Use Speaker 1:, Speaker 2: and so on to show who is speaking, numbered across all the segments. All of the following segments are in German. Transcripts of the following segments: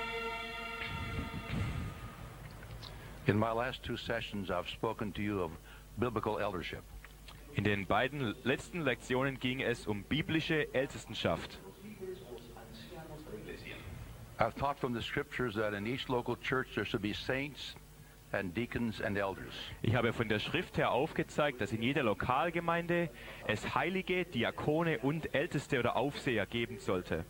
Speaker 1: In my last two sessions, I've spoken to you of biblical eldership.
Speaker 2: In den beiden letzten Lektionen ging es um biblische Ältestenschaft.
Speaker 1: I've taught from the scriptures that in each local church there should be saints and deacons and elders.
Speaker 2: Ich habe von der Schrift her aufgezeigt, dass in jeder Lokalgemeinde es Heilige, Diakone und Älteste oder Aufseher geben sollte.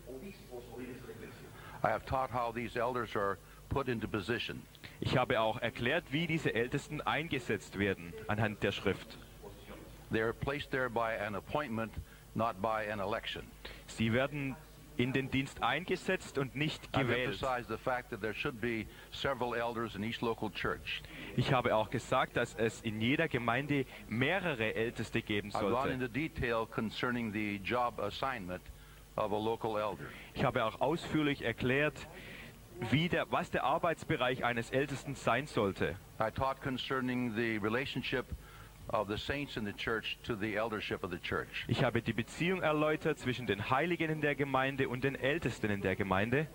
Speaker 1: I have taught how these elders are put into position.
Speaker 2: Ich habe auch erklärt, wie diese Ältesten eingesetzt werden anhand der Schrift.
Speaker 1: They are placed there by an appointment, not by an election.
Speaker 2: Sie werden in den Dienst eingesetzt und nicht
Speaker 1: I've
Speaker 2: gewählt.
Speaker 1: emphasized the fact that there should be several elders in each local church.
Speaker 2: Ich habe auch gesagt, dass es in jeder Gemeinde mehrere Älteste geben
Speaker 1: I've gone
Speaker 2: sollte.
Speaker 1: into detail concerning the job assignment of a local elder.
Speaker 2: Ich habe auch ausführlich erklärt, was der Arbeitsbereich eines Ältesten sein sollte.
Speaker 1: I taught concerning the relationship of the saints in the church to the eldership of the church.
Speaker 2: Ich habe die Beziehung erläutert zwischen den Heiligen in der Gemeinde und den Ältesten in der Gemeinde.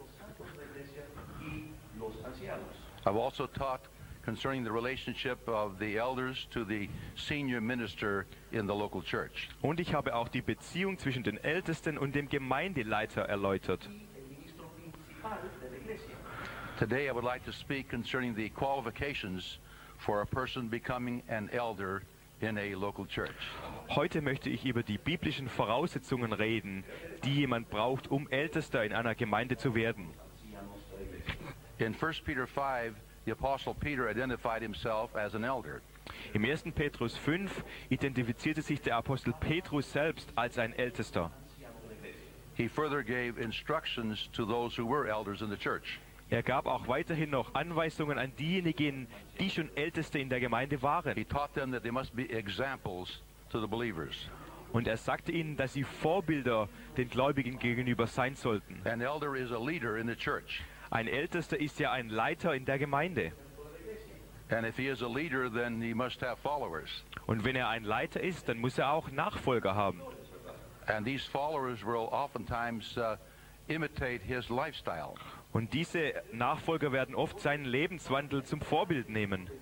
Speaker 1: I've also taught concerning the relationship of the elders to the senior minister in the local church.
Speaker 2: Und ich habe auch die Beziehung zwischen den Ältesten und dem Gemeindeleiter erläutert.
Speaker 1: Today I would like to speak concerning the qualifications for a person becoming an elder in a local church.
Speaker 2: Heute möchte ich über die biblischen Voraussetzungen reden, die jemand braucht, um Ältester in einer Gemeinde zu werden.
Speaker 1: In 1 Peter 5, the Apostle Peter identified himself as an elder.
Speaker 2: Im 1. Petrus 5 identifizierte sich der Apostel Petrus selbst als ein Ältester.
Speaker 1: He further gave instructions to those who were elders in the church.
Speaker 2: Er gab auch weiterhin noch Anweisungen an diejenigen, die schon Älteste in der Gemeinde waren.
Speaker 1: He taught them that they must be examples to the believers.
Speaker 2: Und er sagte ihnen, dass sie Vorbilder den Gläubigen gegenüber sein sollten.
Speaker 1: An elder is a leader in the church.
Speaker 2: Ein Ältester ist ja ein Leiter in der Gemeinde.
Speaker 1: And if he is a leader, then he must have followers.
Speaker 2: Und wenn er ein Leiter ist, dann muss er auch Nachfolger haben.
Speaker 1: And these followers will oftentimes imitate his lifestyle.
Speaker 2: Und diese Nachfolger werden oft seinen Lebenswandel zum Vorbild nehmen.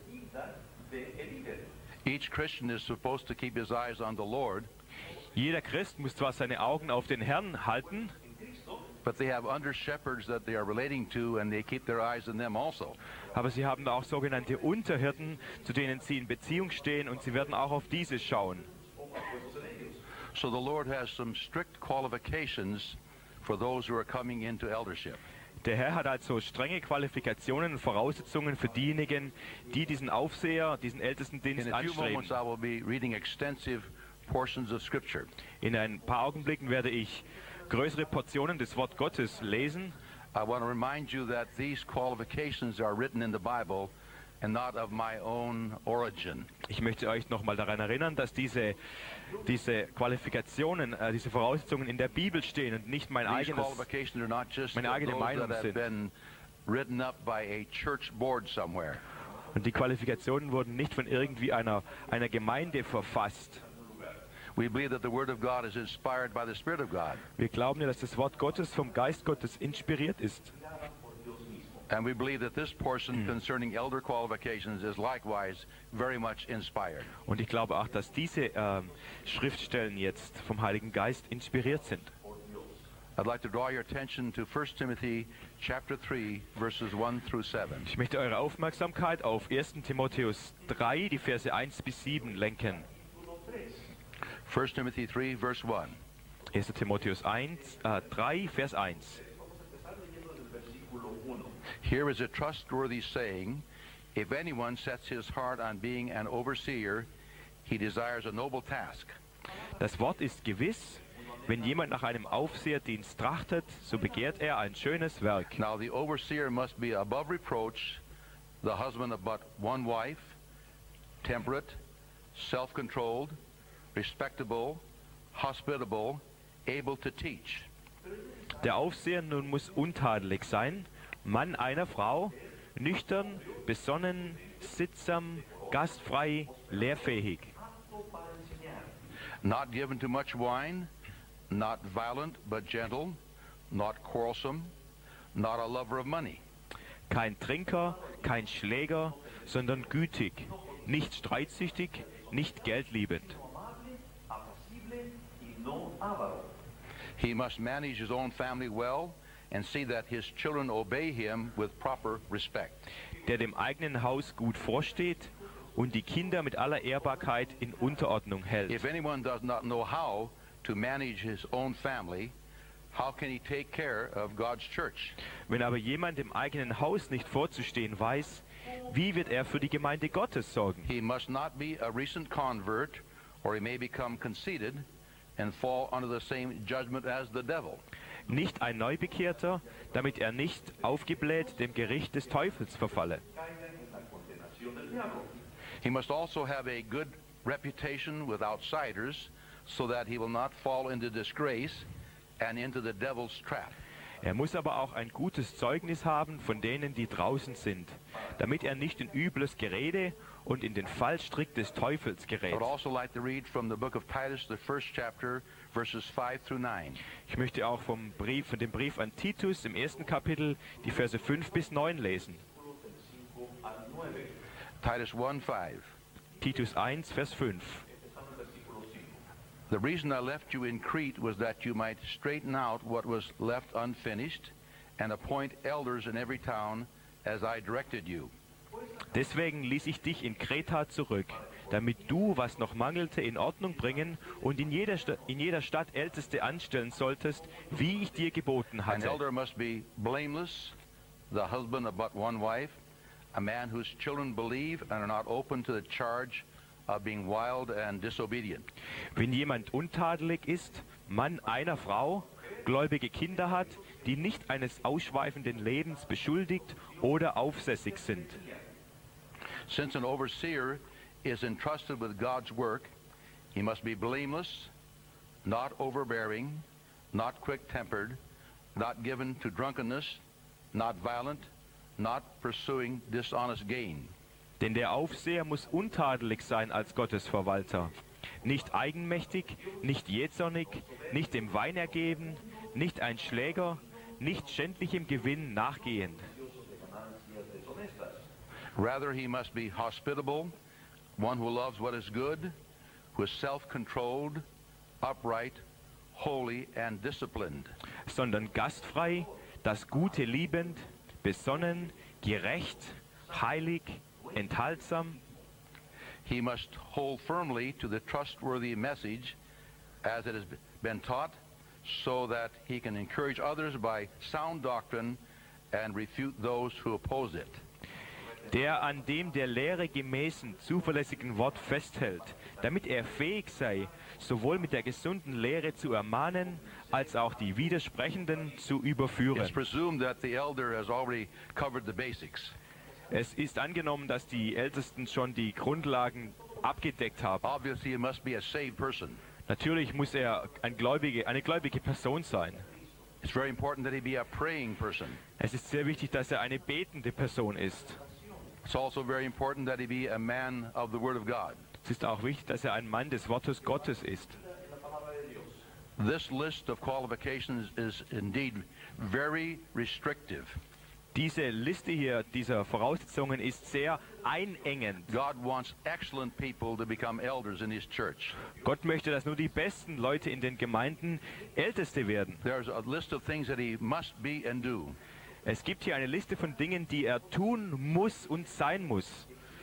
Speaker 1: Each Christian is supposed to keep his eyes on the Lord,
Speaker 2: Jeder Christ muss zwar seine Augen auf den Herrn halten,
Speaker 1: but they have under shepherds that they are relating to, and they keep their eyes on them also.
Speaker 2: aber sie haben auch sogenannte Unterhirten, zu denen sie in Beziehung stehen, und sie werden auch auf diese schauen.
Speaker 1: So the Lord has some strict qualifications for those who are coming into eldership.
Speaker 2: Der Herr hat also strenge Qualifikationen und Voraussetzungen für diejenigen, die diesen Aufseher, diesen Ältestendienst
Speaker 1: In a few
Speaker 2: anstreben.
Speaker 1: moments I will be reading extensive portions of Scripture.
Speaker 2: In ein paar Augenblicken werde ich größere Portionen des Wort Gottes lesen.
Speaker 1: I want to remind you that these qualifications are written in the Bible and not of my own origin.
Speaker 2: Ich möchte euch nochmal daran erinnern, dass diese Qualifikationen, diese Voraussetzungen in der Bibel stehen und nicht
Speaker 1: These qualifications are not just
Speaker 2: meine eigene
Speaker 1: those
Speaker 2: Meinung
Speaker 1: that have
Speaker 2: sind.
Speaker 1: been written up by a church board somewhere.
Speaker 2: Und die Qualifikationen wurden nicht von irgendwie einer Gemeinde verfasst.
Speaker 1: We believe that the Word of God is inspired by the Spirit of God.
Speaker 2: Wir glauben ja, dass das Wort Gottes vom Geist Gottes inspiriert ist.
Speaker 1: And we believe that this portion concerning elder qualifications is likewise very much inspired.
Speaker 2: Und ich glaube auch, dass diese Schriftstellen jetzt vom Heiligen Geist inspiriert sind.
Speaker 1: I'd like to draw your attention to 1 Timothy chapter 3 verses 1 through 7.
Speaker 2: Ich möchte eure Aufmerksamkeit auf 1. Timotheus 3, die Verse 1 bis 7 lenken.
Speaker 1: 1 Timothy 3 verse 1.
Speaker 2: 1. Timotheus 3, Vers 1.
Speaker 1: Here is a trustworthy saying, if anyone sets his heart on being an overseer, he desires a noble task.
Speaker 2: Das Wort ist gewiss, wenn jemand nach einem Aufseherdienst trachtet, so begehrt er ein schönes Werk.
Speaker 1: Now the overseer must be above reproach, the husband of but one wife, temperate, self-controlled, respectable, hospitable, able to teach.
Speaker 2: Der Aufseher nun muss untadelig sein, Mann einer Frau, nüchtern, besonnen, sittsam, gastfrei, lehrfähig.
Speaker 1: Not given to much wine, not violent but gentle, not quarrelsome, not a lover of money.
Speaker 2: kein Trinker, kein Schläger, sondern gütig, nicht streitsüchtig, nicht geldliebend.
Speaker 1: He must manage his own family well and see that his children obey him with proper respect.
Speaker 2: Der dem eigenen Haus gut vorsteht und die Kinder mit aller Ehrbarkeit in Unterordnung hält.
Speaker 1: If anyone does not know how to manage his own family, how can he take care of God's church?
Speaker 2: Wenn aber jemand im eigenen Haus nicht vorzustehen weiß, wie wird er für die Gemeinde Gottes sorgen?
Speaker 1: He must not be a recent convert, or he may become conceited and fall under the same judgment as the devil.
Speaker 2: Nicht ein Neubekehrter, damit er nicht aufgebläht dem Gericht des Teufels verfalle.
Speaker 1: He must also have a good reputation with outsiders so that he will not fall into disgrace and into the devil's trap.
Speaker 2: Er muss aber auch ein gutes Zeugnis haben von denen, die draußen sind, damit er nicht in übles Gerede und in den Fallstrick des Teufels
Speaker 1: I
Speaker 2: gerät.
Speaker 1: would also like to read from the book of Titus, the first chapter, verses 5 through 9.
Speaker 2: Ich möchte auch von dem Brief an Titus im ersten Kapitel die Verse 5 bis 9 lesen.
Speaker 1: Titus 1:5.
Speaker 2: Titus 1, Vers 5.
Speaker 1: The reason I left you in Crete was that you might straighten out what was left unfinished and appoint elders in every town as I directed you.
Speaker 2: Deswegen ließ ich dich in Kreta zurück, damit du, was noch mangelte, in Ordnung bringen und in jeder Stadt Älteste anstellen solltest, wie ich dir geboten
Speaker 1: An
Speaker 2: hatte.
Speaker 1: elder must be blameless, the husband of but one wife, a man whose children believe and are not open to the charge of being wild and disobedient.
Speaker 2: Wenn jemand untadelig ist, Mann einer Frau, gläubige Kinder hat, die nicht eines ausschweifenden Lebens beschuldigt oder aufsässig sind.
Speaker 1: Since an overseer is entrusted with God's work, he must be blameless, not overbearing, not quick-tempered, not given to drunkenness, not violent, not pursuing dishonest gain.
Speaker 2: Denn der Aufseher muss untadelig sein als Gottesverwalter, nicht eigenmächtig, nicht jähzornig, nicht dem Wein ergeben, nicht ein Schläger, nicht schändlichem Gewinn nachgehend.
Speaker 1: Rather, he must be hospitable, one who loves what is good, who is self-controlled, upright, holy, and disciplined.
Speaker 2: Sondern gastfrei, das Gute liebend, besonnen, gerecht, heilig, enthaltsam.
Speaker 1: He must hold firmly to the trustworthy message as it has been taught, so that he can encourage others by sound doctrine and refute those who oppose it.
Speaker 2: Der an dem der Lehre gemäßen, zuverlässigen Wort festhält, damit er fähig sei, sowohl mit der gesunden Lehre zu ermahnen, als auch die Widersprechenden zu überführen.
Speaker 1: It's presumed that the elder has already covered the basics.
Speaker 2: Es ist angenommen, dass die Ältesten schon die Grundlagen abgedeckt haben.
Speaker 1: Obviously, he must be a saved person.
Speaker 2: Natürlich muss er eine gläubige Person sein.
Speaker 1: It's very important that he be a praying person.
Speaker 2: Es ist sehr wichtig, dass er eine betende Person ist.
Speaker 1: It's also very important that he be a man of the Word of God.
Speaker 2: Es ist auch wichtig, dass er ein Mann des Wortes Gottes ist.
Speaker 1: This list of qualifications is indeed very restrictive.
Speaker 2: Diese Liste hier, dieser Voraussetzungen ist sehr einengend.
Speaker 1: God wants excellent people to become elders in his church.
Speaker 2: Gott möchte, dass nur die besten Leute in den Gemeinden Älteste werden.
Speaker 1: There's a list of things that he must be and do.
Speaker 2: Es gibt hier eine Liste von Dingen, die er tun muss und sein muss.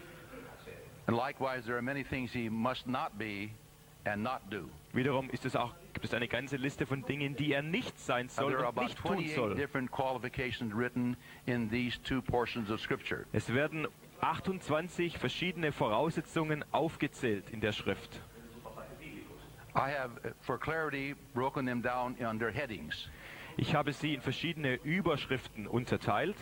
Speaker 1: And likewise, there are many things he must not be and not do.
Speaker 2: Wiederum gibt es eine ganze Liste von Dingen, die er nicht sein soll
Speaker 1: There are
Speaker 2: und
Speaker 1: about
Speaker 2: nicht tun
Speaker 1: 28
Speaker 2: soll.
Speaker 1: different qualifications written in these two portions of Scripture.
Speaker 2: Es werden 28 verschiedene Voraussetzungen aufgezählt in der Schrift.
Speaker 1: I have, for clarity, broken them down under headings.
Speaker 2: Ich habe sie in verschiedene Überschriften unterteilt.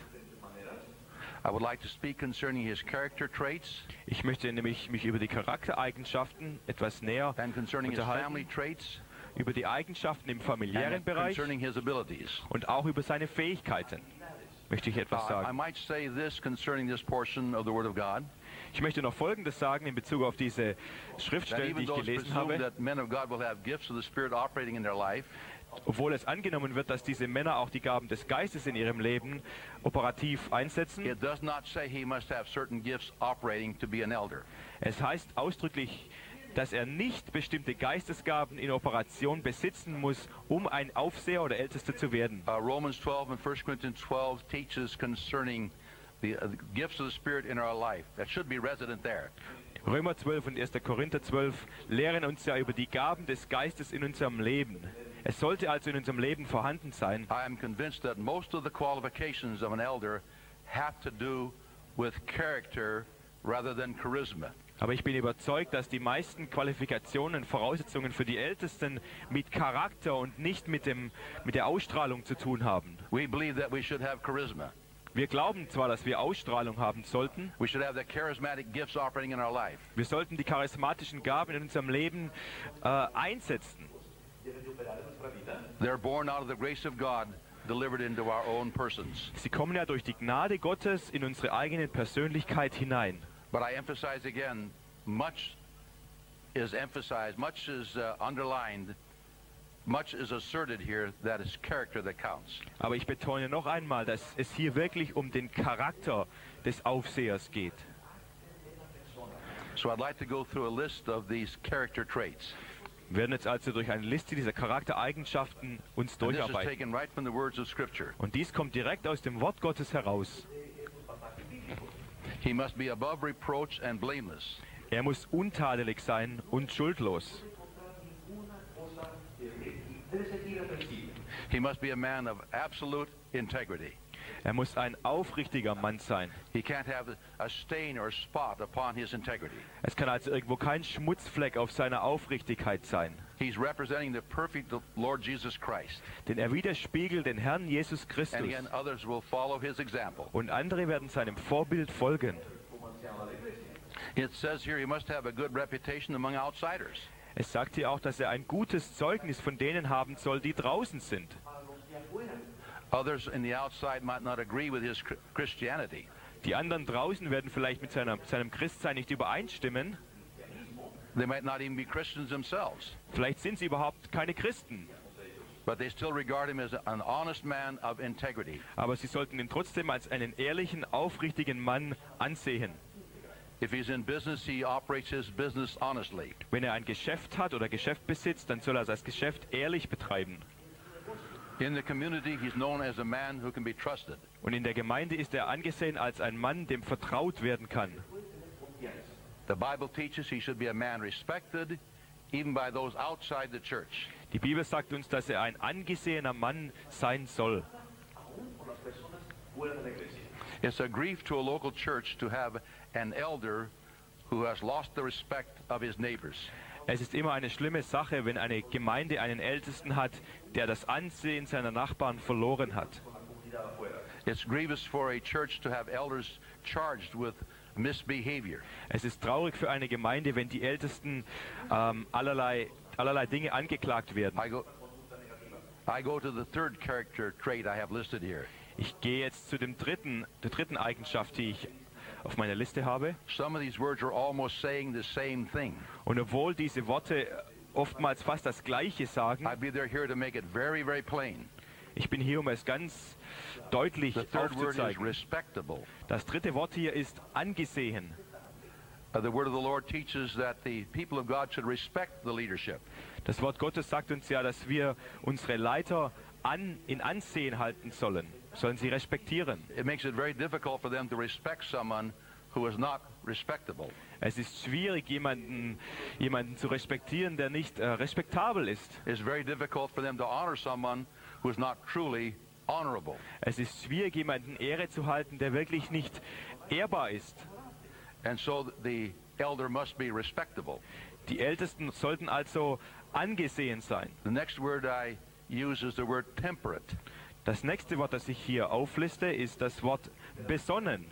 Speaker 1: I would like to speak concerning his character traits
Speaker 2: Ich möchte nämlich mich über die Charaktereigenschaften etwas näher
Speaker 1: and concerning his family
Speaker 2: unterhalten,
Speaker 1: traits
Speaker 2: über die Eigenschaften im familiären
Speaker 1: and
Speaker 2: Bereich
Speaker 1: concerning his abilities.
Speaker 2: und auch über seine Fähigkeiten. Möchte ich etwas
Speaker 1: I
Speaker 2: sagen.
Speaker 1: might say this concerning this portion of the Word of God.
Speaker 2: Ich möchte noch Folgendes sagen in Bezug auf diese
Speaker 1: That
Speaker 2: Schriftstellen, die
Speaker 1: even
Speaker 2: ich
Speaker 1: though it's
Speaker 2: gelesen
Speaker 1: presumed
Speaker 2: habe.
Speaker 1: that men of God will have gifts of the Spirit operating in their life,
Speaker 2: Obwohl es angenommen wird, dass diese Männer auch die Gaben des Geistes in ihrem Leben operativ einsetzen.
Speaker 1: it does not say he must have certain gifts operating to be an elder.
Speaker 2: Es heißt ausdrücklich, dass er nicht bestimmte Geistesgaben in Operation besitzen muss, um ein Aufseher oder Ältester zu werden.
Speaker 1: Romans 12 and 1 Corinthians 12 teaches concerning the gifts of the Spirit in our life. That should be resident there.
Speaker 2: Römer 12 und 1. Korinther 12 lehren uns ja über die Gaben des Geistes in unserem Leben. Es sollte also in unserem Leben vorhanden sein.
Speaker 1: I am convinced that most of the qualifications of an elder have to do with character rather than charisma.
Speaker 2: Aber ich bin überzeugt, dass die meisten Qualifikationen, Voraussetzungen für die Ältesten mit Charakter und nicht mit der Ausstrahlung zu tun haben.
Speaker 1: We believe that we should have charisma.
Speaker 2: Wir glauben zwar, dass wir Ausstrahlung haben sollten,
Speaker 1: We should have the charismatic gifts operating in our life.
Speaker 2: wir sollten die charismatischen Gaben in unserem Leben einsetzen.
Speaker 1: They're born out of the grace of God, delivered into our own persons.
Speaker 2: Sie kommen ja durch die Gnade Gottes in unsere eigene Persönlichkeit hinein.
Speaker 1: But I emphasize again, much is emphasized, much is underlined, much is asserted here that it's character that counts.
Speaker 2: Aber ich betone noch einmal, dass es hier wirklich um den Charakter des Aufsehers geht.
Speaker 1: So I'd like to go through a list of these character traits.
Speaker 2: Wir werden jetzt also durch eine Liste dieser Charaktereigenschaften uns
Speaker 1: And this is
Speaker 2: durcharbeiten.
Speaker 1: taken right from the words of Scripture.
Speaker 2: Und dies kommt direkt aus dem Wort Gottes heraus.
Speaker 1: He must be above reproach and blameless.
Speaker 2: Er muss untadelig sein und schuldlos.
Speaker 1: He must be a man of absolute integrity.
Speaker 2: Er muss ein aufrichtiger Mann sein.
Speaker 1: He can't have a stain or spot upon his integrity.
Speaker 2: Es kann also irgendwo kein Schmutzfleck auf seiner Aufrichtigkeit sein.
Speaker 1: He's representing the perfect Lord Jesus Christ.
Speaker 2: Denn er widerspiegelt den Herrn Jesus
Speaker 1: And
Speaker 2: Christus.
Speaker 1: again, others will follow his example.
Speaker 2: Und andere werden seinem Vorbild folgen.
Speaker 1: It says here he must have a good reputation among outsiders.
Speaker 2: Es sagt hier auch, dass er ein gutes Zeugnis von denen haben soll, die draußen sind.
Speaker 1: Others in the outside might not agree with his Christianity.
Speaker 2: Die anderen draußen werden vielleicht mit seinem Christsein nicht übereinstimmen.
Speaker 1: They might not even be Christians themselves.
Speaker 2: Vielleicht sind sie überhaupt keine Christen.
Speaker 1: But they still regard him as an honest man of integrity.
Speaker 2: Aber sie sollten ihn trotzdem als einen ehrlichen, aufrichtigen Mann ansehen.
Speaker 1: If he's in business, he operates his business honestly.
Speaker 2: Wenn er ein Geschäft hat oder Geschäft besitzt, dann soll er das Geschäft ehrlich betreiben.
Speaker 1: In the community, he's known as a man who can be trusted.
Speaker 2: Und in der Gemeinde ist er angesehen als ein Mann, dem vertraut werden kann.
Speaker 1: The Bible teaches he should be a man respected even by those outside the church.
Speaker 2: Die Bibel sagt uns, dass er ein angesehener Mann sein soll.
Speaker 1: It's a grief to a local church to have an elder who has lost the respect of his neighbors.
Speaker 2: Es ist immer eine schlimme Sache, wenn eine Gemeinde einen Ältesten hat, der das Ansehen seiner Nachbarn verloren hat.
Speaker 1: It's grievous for a church to have elders charged with misbehavior.
Speaker 2: Es ist traurig für eine Gemeinde, wenn die Ältesten allerlei Dinge angeklagt werden.
Speaker 1: I go to the third character trait I have listed here.
Speaker 2: Ich gehe jetzt zu der dritten Eigenschaft, die ich auf meiner Liste habe.
Speaker 1: Some of these words are almost saying the same thing.
Speaker 2: Und obwohl diese Worte oftmals fast das Gleiche sagen,
Speaker 1: I'd be there here to make it very, very plain.
Speaker 2: ich bin hier, um es ganz deutlich
Speaker 1: The third word is
Speaker 2: aufzuzeigen.
Speaker 1: respectable.
Speaker 2: Das dritte Wort hier ist angesehen.
Speaker 1: The word of the Lord teaches that the people of God should respect the leadership.
Speaker 2: Das Wort Gottes sagt uns ja, dass wir unsere Leiter in Ansehen halten sollen sie respektieren.
Speaker 1: It makes it very difficult for them to respect someone who is not respectable.
Speaker 2: Es ist schwierig, jemanden zu respektieren, der nicht respektabel ist.
Speaker 1: It's very difficult for them to honor someone who is not truly honorable.
Speaker 2: Es ist schwierig, jemanden Ehre zu halten, der wirklich nicht ehrbar ist.
Speaker 1: And so the elder must be respectable.
Speaker 2: Die Ältesten sollten also angesehen sein.
Speaker 1: The next word I use is the word temperate.
Speaker 2: Das nächste Wort, das ich hier aufliste, ist das Wort besonnen.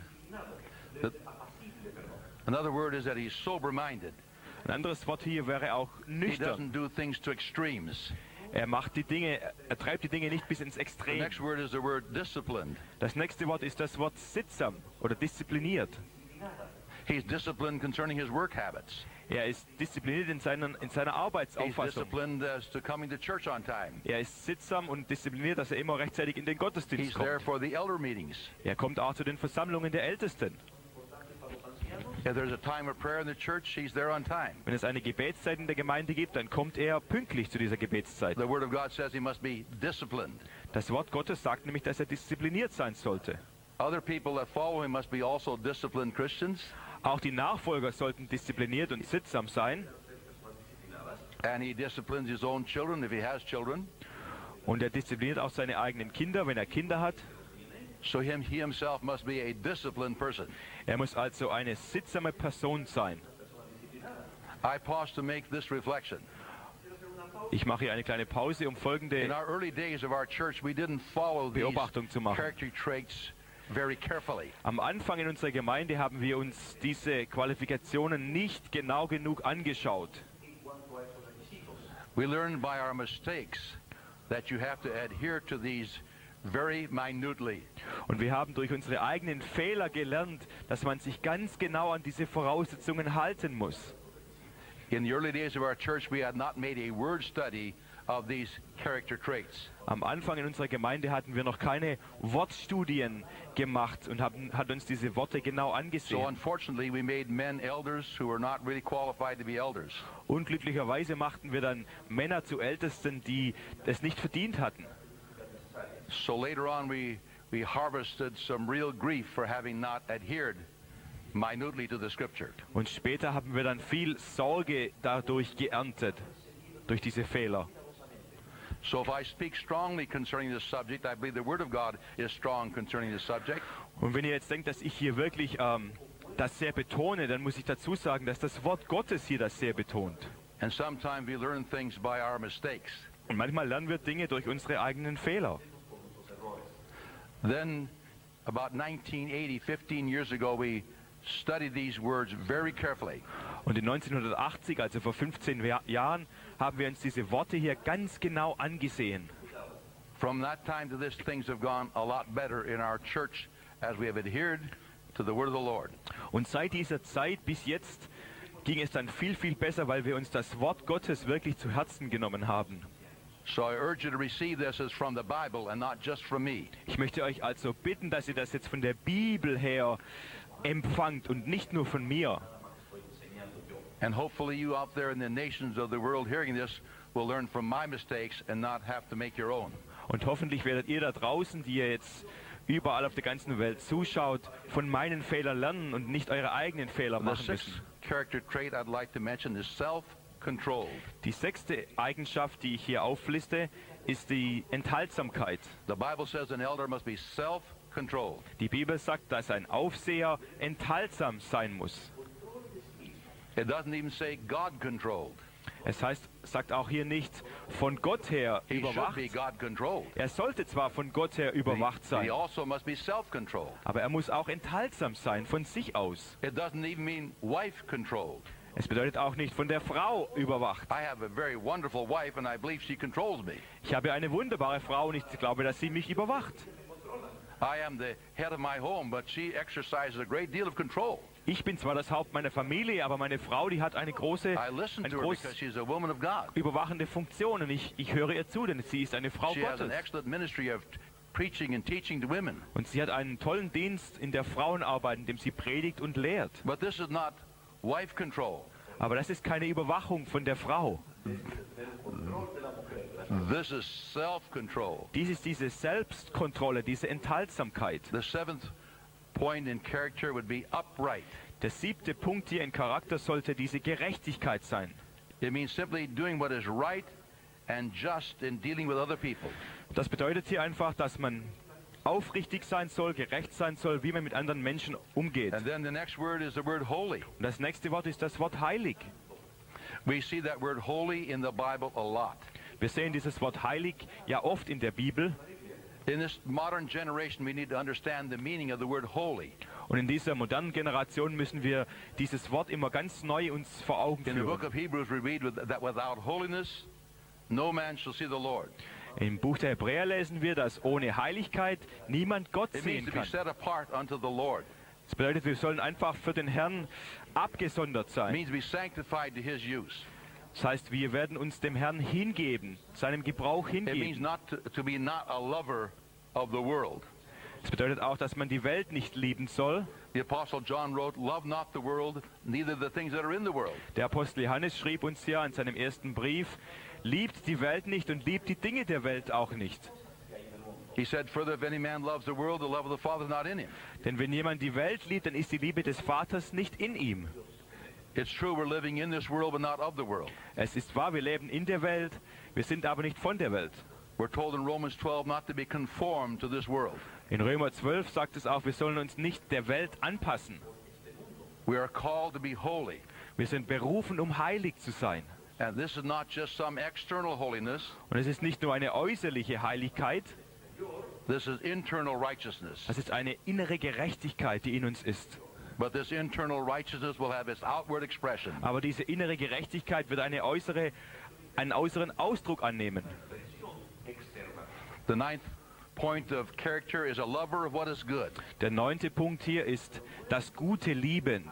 Speaker 1: Another word is that he's sober-minded.
Speaker 2: Ein anderes Wort hier wäre auch
Speaker 1: He
Speaker 2: nüchtern.
Speaker 1: doesn't do things to extremes.
Speaker 2: Er treibt die Dinge nicht bis ins
Speaker 1: The
Speaker 2: Extrem.
Speaker 1: next word is the word disciplined.
Speaker 2: Das nächste Wort ist das Wort sittsam oder diszipliniert.
Speaker 1: He's disciplined concerning his work habits.
Speaker 2: Er ist diszipliniert in seiner
Speaker 1: He's
Speaker 2: Arbeitsauffassung.
Speaker 1: disciplined as to coming to church on time.
Speaker 2: Er ist sittsam und diszipliniert, dass er immer rechtzeitig in den Gottesdienst
Speaker 1: He's there
Speaker 2: kommt.
Speaker 1: for the elder meetings.
Speaker 2: Er kommt auch zu den Versammlungen der Ältesten.
Speaker 1: If there's a time of prayer in the church, he's there on time.
Speaker 2: Wenn es eine Gebetszeit in der Gemeinde gibt, dann kommt er pünktlich zu dieser Gebetszeit.
Speaker 1: The Word of God says he must be disciplined.
Speaker 2: Das Wort Gottes sagt nämlich, dass er diszipliniert sein sollte.
Speaker 1: Other people that follow him must be also disciplined Christians.
Speaker 2: Auch die Nachfolger sollten diszipliniert und sittsam sein.
Speaker 1: And he disciplines his own children if he has children.
Speaker 2: Und er diszipliniert auch seine eigenen Kinder, wenn er Kinder hat.
Speaker 1: So he himself must be a disciplined person.
Speaker 2: Er muss also eine sittsame Person sein.
Speaker 1: I pause to make this reflection.
Speaker 2: Ich mache hier eine kleine Pause, um
Speaker 1: In
Speaker 2: folgende
Speaker 1: our early days of our church, we didn't follow these
Speaker 2: Beobachtung zu machen.
Speaker 1: character traits very carefully.
Speaker 2: Am Anfang in unserer Gemeinde haben wir uns diese Qualifikationen nicht genau genug angeschaut.
Speaker 1: We learned by our mistakes that you have to adhere to these very minutely.
Speaker 2: Und wir haben durch unsere eigenen Fehler gelernt, dass man sich ganz genau an diese Voraussetzungen halten muss.
Speaker 1: In the early days of our church, we had not made a word study of these character traits.
Speaker 2: Am Anfang in unserer Gemeinde hatten wir noch keine Wortstudien gemacht und hat uns diese Worte genau
Speaker 1: So
Speaker 2: angesehen.
Speaker 1: unfortunately, we made men elders who were not really qualified to be elders.
Speaker 2: Unglücklicherweise machten wir dann Männer zu Ältesten, die es nicht verdient hatten.
Speaker 1: So later on, we harvested some real grief for having not adhered minutely to the Scripture.
Speaker 2: Und später haben wir dann viel Sorge dadurch geerntet, durch diese Fehler.
Speaker 1: So if I speak strongly concerning this subject, I believe the Word of God is strong concerning this subject.
Speaker 2: Und wenn ihr jetzt denkt, dass ich hier wirklich das sehr betone, dann muss ich dazu sagen, dass das Wort Gottes hier das sehr betont.
Speaker 1: And sometimes we learn things by our mistakes.
Speaker 2: Und manchmal lernen wir Dinge durch unsere eigenen Fehler.
Speaker 1: Then, about 1980, 15 years ago, we studied these words very carefully.
Speaker 2: Und in 1980, also vor 15 Jahren, haben wir uns diese Worte hier ganz genau angesehen.
Speaker 1: From that time to this, things have gone a lot better in our church as we have adhered to the Word of the Lord.
Speaker 2: Und seit dieser Zeit bis jetzt ging es dann viel, viel besser, weil wir uns das Wort Gottes wirklich zu Herzen genommen haben.
Speaker 1: So I urge you to receive this as from the Bible and not just from me.
Speaker 2: Ich möchte euch also bitten, dass ihr das jetzt von der Bibel her empfangt und nicht nur von mir.
Speaker 1: And hopefully you out there in the nations of the world hearing this will learn from my mistakes and not have to make your own.
Speaker 2: Und hoffentlich werdet ihr da draußen, die ihr jetzt überall auf der ganzen Welt zuschaut, von meinen Fehlern lernen und nicht eure eigenen Fehler
Speaker 1: The
Speaker 2: machen
Speaker 1: sixth
Speaker 2: müssen.
Speaker 1: character trait I'd like to mention is self-controlled.
Speaker 2: Die sechste Eigenschaft, die ich hier aufliste, ist die Enthaltsamkeit.
Speaker 1: The Bible says an elder must be self-controlled.
Speaker 2: Die Bibel sagt, dass ein Aufseher enthaltsam sein muss.
Speaker 1: It doesn't even say God-controlled.
Speaker 2: Es heißt, sagt auch hier nicht von Gott her
Speaker 1: He should
Speaker 2: überwacht.
Speaker 1: be God-controlled.
Speaker 2: Er sollte zwar von Gott her überwacht
Speaker 1: He
Speaker 2: sein,
Speaker 1: also must be self-controlled.
Speaker 2: aber er muss auch enthaltsam sein von sich aus.
Speaker 1: It doesn't even mean wife-controlled.
Speaker 2: Es bedeutet auch nicht von der Frau überwacht.
Speaker 1: I have a very wonderful wife and I believe she controls me.
Speaker 2: Ich habe eine wunderbare Frau und ich glaube, dass sie mich überwacht.
Speaker 1: I am the head of my home, but she exercises a great deal of control.
Speaker 2: Ich bin zwar das Haupt meiner Familie, aber meine Frau, die hat eine große,
Speaker 1: I listen
Speaker 2: eine
Speaker 1: to her
Speaker 2: groß
Speaker 1: because she's a woman of God.
Speaker 2: überwachende Funktion und ich höre ihr zu, denn sie ist eine Frau
Speaker 1: She has an
Speaker 2: Gottes.
Speaker 1: excellent ministry of preaching and teaching to women.
Speaker 2: Und sie hat einen tollen Dienst in der Frauenarbeit, in dem sie predigt und lehrt.
Speaker 1: But this is not wife control.
Speaker 2: Aber das ist keine Überwachung von der Frau.
Speaker 1: This is self-control.
Speaker 2: Dies ist diese Selbstkontrolle, diese Enthaltsamkeit.
Speaker 1: The seventh point in character would be upright.
Speaker 2: Der siebte Punkt hier in Charakter sollte diese Gerechtigkeit sein.
Speaker 1: It means simply doing what is right and just in dealing with other people.
Speaker 2: Das bedeutet hier einfach, dass man aufrichtig sein soll, gerecht sein soll, wie man mit anderen Menschen umgeht.
Speaker 1: And then the next word is the word holy.
Speaker 2: Und das nächste Wort ist das Wort heilig.
Speaker 1: We see that word holy in the Bible a lot.
Speaker 2: Wir sehen dieses Wort heilig ja oft in der Bibel.
Speaker 1: In this modern generation, we need to understand the meaning of the word holy.
Speaker 2: Und in dieser modernen Generation müssen wir dieses Wort immer ganz neu uns vor Augen
Speaker 1: In the book
Speaker 2: führen.
Speaker 1: of Hebrews, we read that without holiness, no man shall see the Lord.
Speaker 2: Im Buch der Hebräer lesen wir, dass ohne Heiligkeit niemand Gott
Speaker 1: It
Speaker 2: sehen
Speaker 1: means to be
Speaker 2: kann.
Speaker 1: set apart unto the Lord.
Speaker 2: Das bedeutet, wir sollen einfach für den Herrn abgesondert
Speaker 1: It
Speaker 2: sein.
Speaker 1: means to be sanctified to His use.
Speaker 2: Das heißt, wir werden uns dem Herrn hingeben, seinem Gebrauch
Speaker 1: It means
Speaker 2: hingeben.
Speaker 1: not to be not a lover of the world.
Speaker 2: Das bedeutet auch, dass man die Welt nicht lieben soll.
Speaker 1: The Apostle John wrote, "Love not the world, neither the things that are in the world."
Speaker 2: Der Apostel Johannes schrieb uns ja in seinem ersten Brief, liebt die Welt nicht und liebt die Dinge der Welt auch nicht.
Speaker 1: He said, "Further, if any man loves the world, the love of the Father is not in him."
Speaker 2: Denn wenn jemand die Welt liebt, dann ist die Liebe des Vaters nicht in ihm.
Speaker 1: It's true we're living in this world, but not of the world.
Speaker 2: Es ist wahr, wir leben in der Welt, wir sind aber nicht von der Welt.
Speaker 1: We're told in Romans 12 not to be conformed to this world.
Speaker 2: In Römer 12 sagt es auch, wir sollen uns nicht der Welt anpassen.
Speaker 1: We are called to be holy.
Speaker 2: Wir sind berufen, um heilig zu sein.
Speaker 1: And this is not just some external holiness.
Speaker 2: Und es ist nicht nur eine äußerliche Heiligkeit,
Speaker 1: This is internal righteousness.
Speaker 2: es ist eine innere Gerechtigkeit, die in uns ist.
Speaker 1: But this internal righteousness will have its outward expression.
Speaker 2: Aber diese innere Gerechtigkeit wird einen äußeren Ausdruck annehmen.
Speaker 1: The ninth point of character is a lover of what is good.
Speaker 2: Der 9. Punkt hier ist das Gute liebend.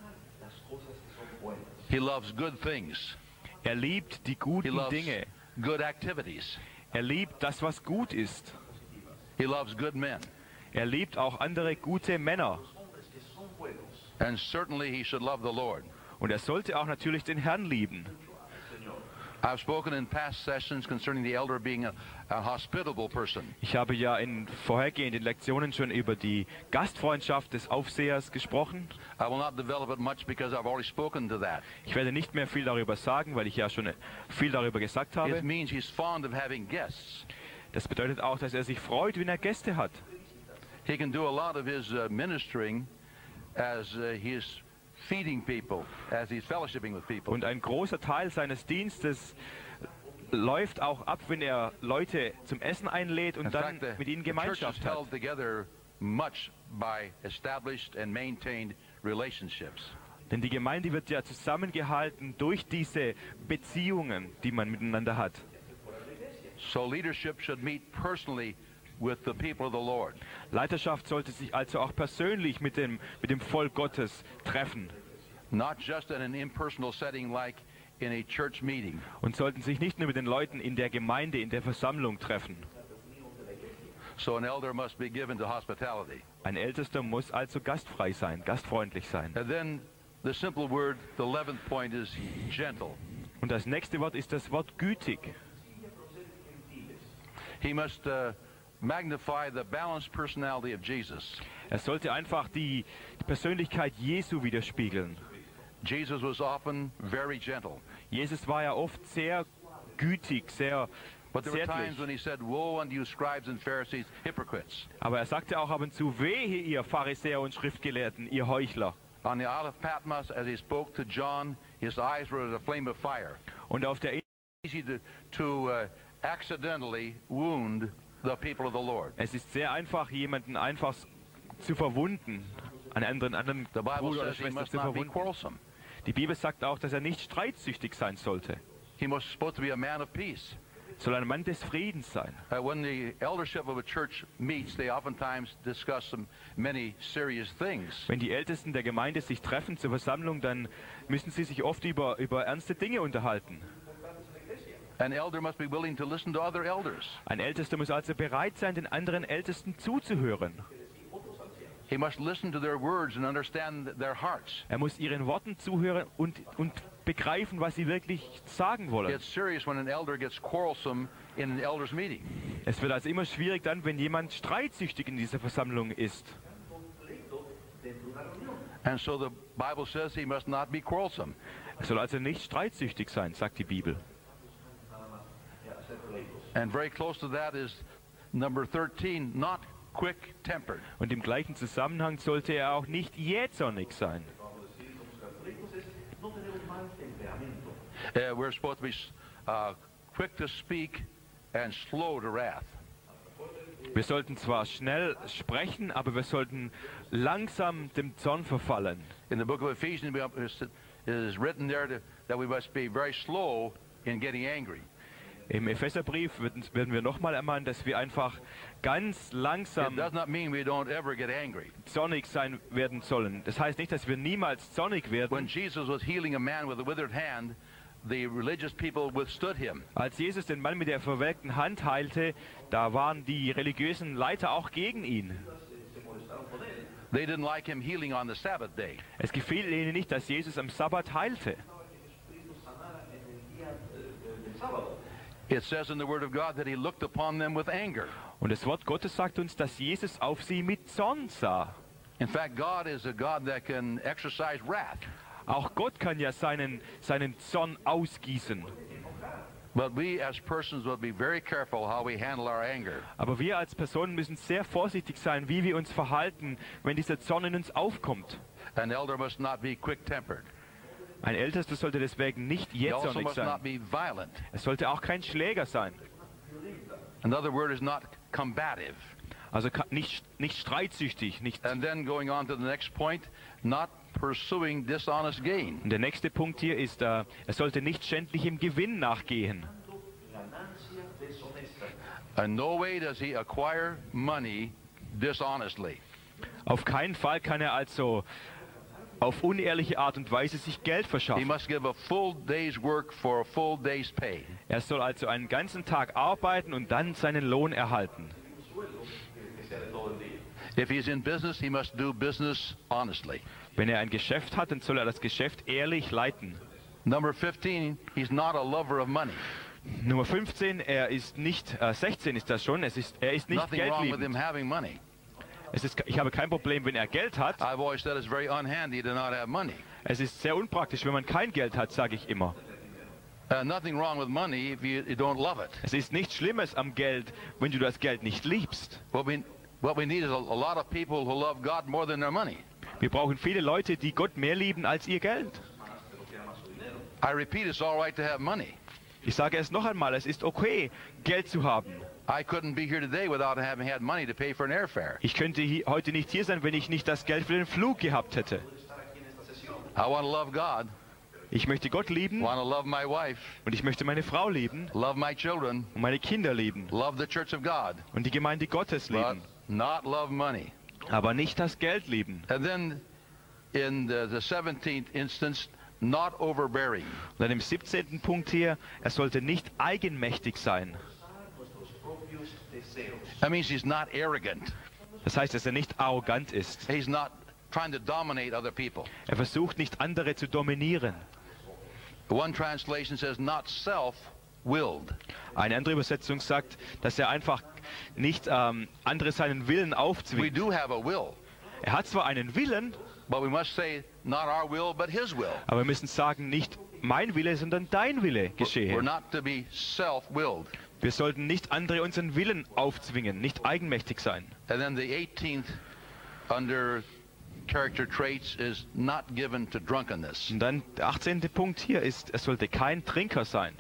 Speaker 1: He loves good things.
Speaker 2: Er liebt die
Speaker 1: He
Speaker 2: guten
Speaker 1: loves
Speaker 2: Dinge.
Speaker 1: good activities.
Speaker 2: Er liebt das, was gut ist.
Speaker 1: He loves good men.
Speaker 2: Er liebt auch andere gute Männer.
Speaker 1: And certainly he should love the Lord.
Speaker 2: Und er sollte auch natürlich den Herrn lieben.
Speaker 1: I've spoken in past sessions concerning the elder being a hospitable person.
Speaker 2: Ich habe ja in vorhergehenden Lektionen schon über die Gastfreundschaft des Aufsehers gesprochen.
Speaker 1: I will not develop it much because I've already spoken to that.
Speaker 2: Ich werde nicht mehr viel darüber sagen, weil ich ja schon viel darüber gesagt
Speaker 1: It
Speaker 2: habe.
Speaker 1: means he's fond of having guests.
Speaker 2: Das bedeutet auch, dass er sich freut, wenn er Gäste hat.
Speaker 1: He can do a lot of his ministering as he is feeding people, as he's fellowshipping with people.
Speaker 2: Und ein großer Teil seines Dienstes läuft auch ab, wenn er Leute zum Essen einlädt
Speaker 1: In
Speaker 2: und dann
Speaker 1: fact,
Speaker 2: mit ihnen
Speaker 1: the church is
Speaker 2: Gemeinschaft
Speaker 1: held
Speaker 2: hat.
Speaker 1: together much by established and maintained relationships.
Speaker 2: Denn die Gemeinde wird ja zusammengehalten durch diese Beziehungen, die man miteinander hat.
Speaker 1: So leadership should meet personally with the people of the Lord.
Speaker 2: Leiterschaft sollte sich also auch persönlich mit dem Volk Gottes treffen
Speaker 1: Not just in an impersonal setting like in a church meeting.
Speaker 2: und sollten sich nicht nur mit den Leuten in der Gemeinde, in der Versammlung treffen.
Speaker 1: So an elder must be given to hospitality.
Speaker 2: Ein Ältester muss also gastfrei sein, gastfreundlich sein.
Speaker 1: And then the simple word, the 11th point is gentle.
Speaker 2: Und das nächste Wort ist das Wort gütig.
Speaker 1: He must magnify the balanced personality of Jesus.
Speaker 2: Er sollte einfach die Persönlichkeit Jesu widerspiegeln.
Speaker 1: Jesus was often very gentle.
Speaker 2: Jesus war ja oft sehr gütig, sehr
Speaker 1: But there were times
Speaker 2: zärtlich.
Speaker 1: when he said, "Woe unto you scribes and Pharisees, hypocrites."
Speaker 2: Aber er sagte auch ab und zu, wehe ihr Pharisäer und Schriftgelehrten, ihr Heuchler.
Speaker 1: On the Isle of Patmos, as he spoke to John, his eyes were as a flame of fire.
Speaker 2: Und auf der
Speaker 1: Easy to accidentally wound the people of the Lord.
Speaker 2: Es ist sehr einfach, jemanden einfach zu verwunden, einen anderen
Speaker 1: The Bible
Speaker 2: Bruder oder
Speaker 1: says he
Speaker 2: Schwester
Speaker 1: must
Speaker 2: zu
Speaker 1: not be
Speaker 2: verwunden.
Speaker 1: quarrelsome.
Speaker 2: Die Bibel sagt auch, dass er nicht streitsüchtig sein sollte.
Speaker 1: He was supposed to be a man of peace.
Speaker 2: Soll ein Mann des Friedens sein.
Speaker 1: When the eldership of a church meets, they oftentimes discuss some many serious things.
Speaker 2: Wenn die Ältesten der Gemeinde sich treffen zur Versammlung, dann müssen sie sich oft über ernste Dinge unterhalten.
Speaker 1: An elder must be willing to listen to other elders.
Speaker 2: Ein Ältester muss also bereit sein, den anderen Ältesten zuzuhören.
Speaker 1: He must listen to their words and understand their hearts.
Speaker 2: Er muss ihren Worten zuhören und begreifen, was sie wirklich sagen wollen.
Speaker 1: It's serious when an elder gets quarrelsome in an elder's meeting.
Speaker 2: Es wird also immer schwierig dann, wenn jemand streitsüchtig in dieser Versammlung ist.
Speaker 1: And so the Bible says he must not be quarrelsome.
Speaker 2: Er soll also nicht streitsüchtig sein, sagt die Bibel.
Speaker 1: And very close to that is number 13, not quick-tempered.
Speaker 2: Und im gleichen Zusammenhang sollte er auch nicht jähzornig sein.
Speaker 1: We're supposed to be quick to speak and slow to wrath.
Speaker 2: Wir sollten zwar schnell sprechen, aber wir sollten langsam dem Zorn verfallen.
Speaker 1: In the book of Ephesians, it is written there that we must be very slow in getting angry.
Speaker 2: Im Epheserbrief werden wir nochmal ermahnen, dass wir einfach ganz
Speaker 1: It
Speaker 2: langsam
Speaker 1: does not mean we don't ever get angry.
Speaker 2: zornig sein werden sollen. Das heißt nicht, dass wir niemals zornig
Speaker 1: When
Speaker 2: werden.
Speaker 1: Jesus was healing a man with a withered hand, the religious people withstood him.
Speaker 2: Als Jesus den Mann mit der verwelkten Hand heilte, da waren die religiösen Leiter auch gegen ihn.
Speaker 1: They didn't like him healing on the Sabbath day.
Speaker 2: Es gefiel ihnen nicht, dass Jesus am Sabbat heilte.
Speaker 1: It says in the Word of God that he looked upon them with anger.
Speaker 2: Und das Wort Gottes sagt uns, dass Jesus auf sie mit Zorn sah.
Speaker 1: In fact, God is a God that can exercise wrath.
Speaker 2: Auch Gott kann ja seinen Zorn ausgießen.
Speaker 1: But we as persons will be very careful how we handle our anger.
Speaker 2: Aber wir als Personen müssen sehr vorsichtig sein, wie wir uns verhalten, wenn dieser Zorn in uns aufkommt.
Speaker 1: An elder must not be quick-tempered.
Speaker 2: Ein Ältester sollte deswegen nicht
Speaker 1: He also
Speaker 2: jähzornig
Speaker 1: must not
Speaker 2: sein.
Speaker 1: be violent.
Speaker 2: Er sollte auch kein Schläger sein.
Speaker 1: Another word is not combative.
Speaker 2: Also nicht streitsüchtig. Nicht.
Speaker 1: And then going on to the next point, not pursuing dishonest gain.
Speaker 2: Und der nächste Punkt hier ist, er sollte nicht schändlichem Gewinn nachgehen.
Speaker 1: In no way does he acquire money dishonestly.
Speaker 2: Auf keinen Fall kann er also auf unehrliche Art und Weise sich Geld
Speaker 1: He
Speaker 2: verschaffen.
Speaker 1: must give a full day's work for a full day's pay.
Speaker 2: Er soll also einen ganzen Tag arbeiten und dann seinen Lohn erhalten.
Speaker 1: If he's in business, he must do business honestly.
Speaker 2: Wenn er ein Geschäft hat, dann soll er das Geschäft ehrlich leiten.
Speaker 1: Number 15, he's not a lover of money.
Speaker 2: Nummer 15, er ist nicht, 16 ist das schon, er ist nicht
Speaker 1: Nothing wrong with him
Speaker 2: geldliebend.
Speaker 1: having money.
Speaker 2: Ich habe kein Problem, wenn er Geld hat.
Speaker 1: I've always said it's very unhandy to not have money.
Speaker 2: Es ist sehr unpraktisch, wenn man kein Geld hat, sage ich immer.
Speaker 1: Nothing wrong with money if you don't love it.
Speaker 2: Es ist nichts Schlimmes am Geld, wenn du das Geld nicht liebst.
Speaker 1: What we need is a lot of people who love God more than their money.
Speaker 2: Wir brauchen viele Leute, die Gott mehr lieben als ihr Geld.
Speaker 1: I repeat, it's all right to have money.
Speaker 2: Ich sage es noch einmal, es ist okay, Geld zu haben.
Speaker 1: I couldn't be here today without having had money to pay for an airfare.
Speaker 2: Ich könnte heute nicht hier sein, wenn ich nicht das Geld für den Flug gehabt hätte.
Speaker 1: I want to love God,
Speaker 2: Ich möchte Gott lieben
Speaker 1: want to love my wife,
Speaker 2: und ich möchte meine Frau lieben
Speaker 1: love my children,
Speaker 2: und meine Kinder lieben
Speaker 1: love the church of God,
Speaker 2: und die Gemeinde Gottes
Speaker 1: but
Speaker 2: lieben,
Speaker 1: not love money.
Speaker 2: aber nicht das Geld lieben.
Speaker 1: And then in the 17th instance, not overbearing.
Speaker 2: Und dann im 17. Punkt hier, er sollte nicht eigenmächtig sein.
Speaker 1: That means he's not arrogant.
Speaker 2: Das heißt, dass er nicht arrogant ist.
Speaker 1: He's not trying to dominate other people.
Speaker 2: Er versucht nicht, andere zu dominieren.
Speaker 1: One translation says not self-willed.
Speaker 2: Eine andere Übersetzung sagt, dass er einfach nicht andere seinen Willen
Speaker 1: We
Speaker 2: aufzwingt.
Speaker 1: do have a will,
Speaker 2: Er hat zwar einen Willen,
Speaker 1: but we must say not our will, but his will.
Speaker 2: aber wir müssen sagen, nicht mein Wille, sondern dein Wille
Speaker 1: We're
Speaker 2: geschehe.
Speaker 1: not to be self-willed.
Speaker 2: Wir sollten nicht andere unseren Willen aufzwingen, nicht eigenmächtig sein.
Speaker 1: And then the 18th under character traits is not given to drunkenness.
Speaker 2: Und dann der 18. Punkt hier ist, er sollte kein Trinker sein.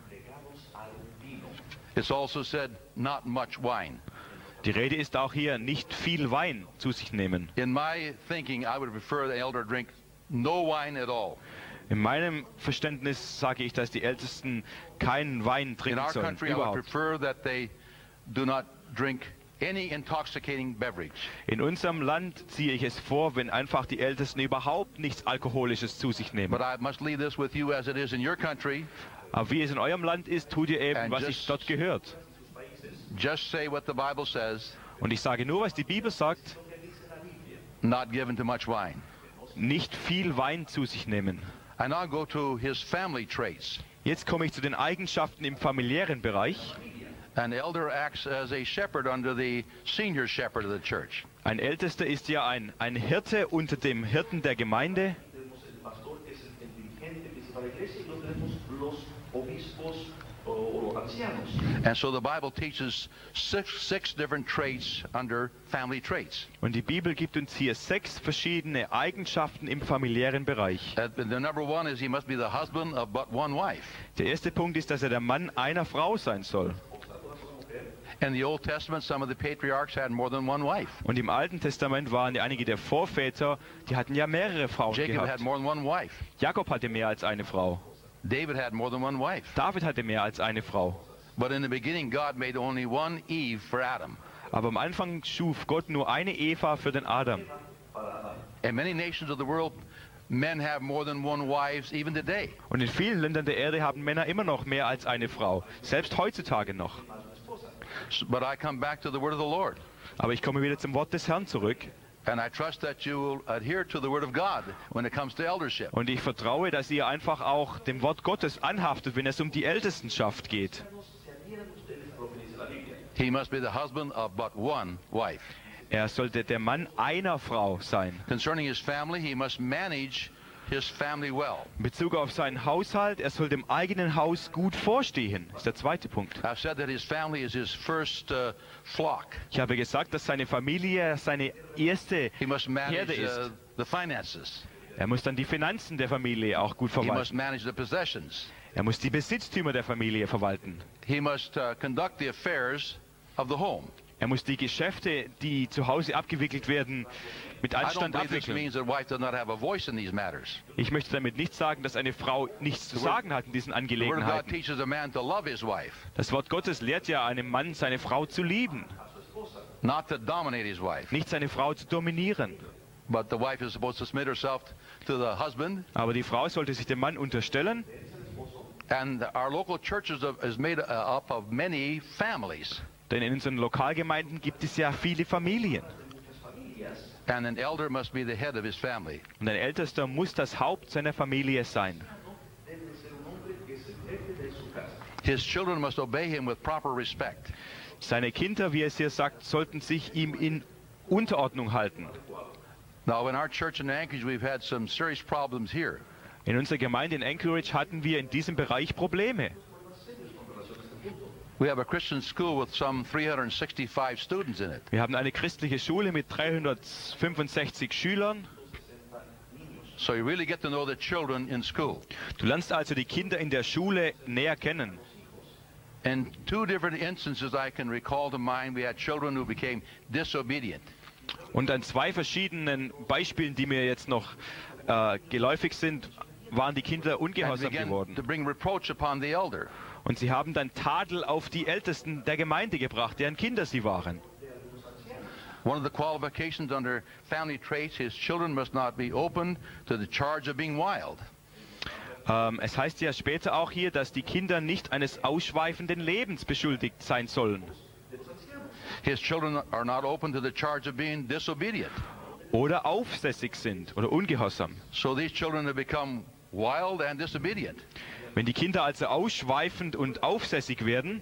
Speaker 1: It's also said not much wine.
Speaker 2: Die Rede ist auch hier, nicht viel Wein zu sich nehmen.
Speaker 1: In my thinking, I would prefer the elder drink no wine at all.
Speaker 2: In meinem Verständnis sage ich, dass die Ältesten keinen Wein
Speaker 1: In
Speaker 2: trinken
Speaker 1: our
Speaker 2: sollen.
Speaker 1: country, I would
Speaker 2: Überhaupt.
Speaker 1: prefer that they do not drink any intoxicating beverage.
Speaker 2: In unserem Land ziehe ich es vor, wenn einfach die Ältesten überhaupt nichts Alkoholisches zu sich nehmen.
Speaker 1: But I must leave this with you as it is in your country.
Speaker 2: Aber wie es in eurem Land ist, tut ihr eben,
Speaker 1: And
Speaker 2: was
Speaker 1: just-
Speaker 2: sich dort gehört.
Speaker 1: Just say what the Bible says,
Speaker 2: Und ich sage nur, was die Bibel sagt,
Speaker 1: not given to much wine.
Speaker 2: nicht viel Wein zu sich nehmen.
Speaker 1: I now go to his family traits.
Speaker 2: Jetzt komme ich zu den Eigenschaften im familiären Bereich.
Speaker 1: An elder acts as a shepherd under the senior shepherd of the church.
Speaker 2: Ein Ältester ist ja ein Hirte unter dem Hirten der Gemeinde.
Speaker 3: Tenemos el pastor, que es el dirigente principal de la iglesia, y luego tenemos los obispos o los ancianos.
Speaker 1: And so the Bible teaches six different traits under family traits.
Speaker 2: Und die Bibel gibt uns hier 6 verschiedene Eigenschaften im familiären Bereich.
Speaker 1: The number one is he must be the husband of but one wife.
Speaker 2: Der erste Punkt ist, dass er der Mann einer Frau sein soll.
Speaker 1: In the Old Testament, some of the patriarchs had more than one wife.
Speaker 2: Und im Alten Testament waren ja einige der Vorväter, die hatten ja mehrere Frauen
Speaker 1: Jacob had
Speaker 2: gehabt.
Speaker 1: more than one wife.
Speaker 2: Jakob hatte mehr als eine Frau.
Speaker 1: David had more than one wife.
Speaker 2: David hatte mehr als eine Frau.
Speaker 1: But in the beginning, God made only one Eve for Adam.
Speaker 2: Aber am Anfang schuf Gott nur eine Eva für den Adam.
Speaker 1: In many nations of the world, men have more than one wives even today.
Speaker 2: Und in vielen Ländern der Erde haben Männer immer noch mehr als eine Frau. Selbst heutzutage noch.
Speaker 1: But I come back to the word of the Lord.
Speaker 2: Aber ich komme wieder zum Wort des Herrn zurück.
Speaker 1: And I trust that you will adhere to the word of God when it comes to eldership.
Speaker 2: Und ich vertraue, dass ihr einfach auch dem Wort Gottes anhaftet, wenn es um die Ältestenschaft geht.
Speaker 3: Se adhieran ustedes a lo que dice la Biblia.
Speaker 1: He must be the husband of but one wife.
Speaker 2: Er sollte der Mann einer Frau sein.
Speaker 1: Concerning his family, he must manage his family well.
Speaker 2: In Bezug auf seinen Haushalt, er soll dem eigenen Haus gut vorstehen. Das ist der zweite Punkt.
Speaker 1: I've said that his family is his first flock.
Speaker 2: Ich habe gesagt, dass seine Familie seine erste
Speaker 1: He must manage
Speaker 2: Herde ist.
Speaker 1: the finances.
Speaker 2: Er muss dann die Finanzen der Familie auch gut
Speaker 1: He must
Speaker 2: verwalten.
Speaker 1: manage the possessions.
Speaker 2: Er muss die Besitztümer der Familie verwalten.
Speaker 1: He must conduct the affairs of the home.
Speaker 2: Er muss die Geschäfte, die zu Hause abgewickelt werden, mit
Speaker 1: I don't
Speaker 2: Anstand
Speaker 1: believe this
Speaker 2: abwickeln.
Speaker 1: means that wife does not have a voice in these matters.
Speaker 2: Ich möchte damit nicht sagen, dass eine Frau nichts zu sagen hat in diesen
Speaker 1: The word of God
Speaker 2: Angelegenheiten.
Speaker 1: teaches a man to love his wife,
Speaker 2: Das Wort Gottes lehrt ja einem Mann, seine Frau zu lieben,
Speaker 1: not to dominate his wife.
Speaker 2: nicht seine Frau zu dominieren.
Speaker 1: But the wife is supposed to submit herself to the husband.
Speaker 2: Aber die Frau sollte sich dem Mann unterstellen.
Speaker 1: And our local churches is made up of many families.
Speaker 2: Denn in unseren Lokalgemeinden gibt es ja viele Familien.
Speaker 1: And an elder must be the head of his family.
Speaker 2: Und ein Ältester muss das Haupt seiner Familie sein.
Speaker 3: Debe de ser un hombre que es el jefe de su casa.
Speaker 1: His children must obey him with proper respect.
Speaker 2: Seine Kinder, wie es hier sagt, sollten sich ihm in Unterordnung halten.
Speaker 1: Now, in our church in Anchorage, we've had some serious problems here.
Speaker 2: In unserer Gemeinde in Anchorage hatten wir in diesem Bereich Probleme.
Speaker 1: We have a Christian school with some 365 students in it.
Speaker 2: Wir haben eine christliche Schule mit 365 Schülern.
Speaker 1: So you really get to know the children in school.
Speaker 2: Du lernst also die Kinder in der Schule näher kennen.
Speaker 1: In two different instances I can recall to mind, we had children who became disobedient.
Speaker 2: Und an zwei verschiedenen Beispielen, die mir jetzt noch geläufig sind, waren die Kinder
Speaker 1: And
Speaker 2: ungehorsam
Speaker 1: began
Speaker 2: geworden.
Speaker 1: to bring reproach upon the elder.
Speaker 2: Und sie haben dann Tadel auf die Ältesten der Gemeinde gebracht, deren Kinder sie waren.
Speaker 1: One of the qualifications under family traits, his children must not be open to the charge of being wild.
Speaker 2: Es heißt ja später auch hier, dass die Kinder nicht eines ausschweifenden Lebens beschuldigt sein sollen.
Speaker 1: His children are not open to the charge of being disobedient.
Speaker 2: Oder aufsässig sind oder ungehorsam.
Speaker 1: So these children have become wild and disobedient.
Speaker 2: Wenn die Kinder also ausschweifend und aufsässig werden,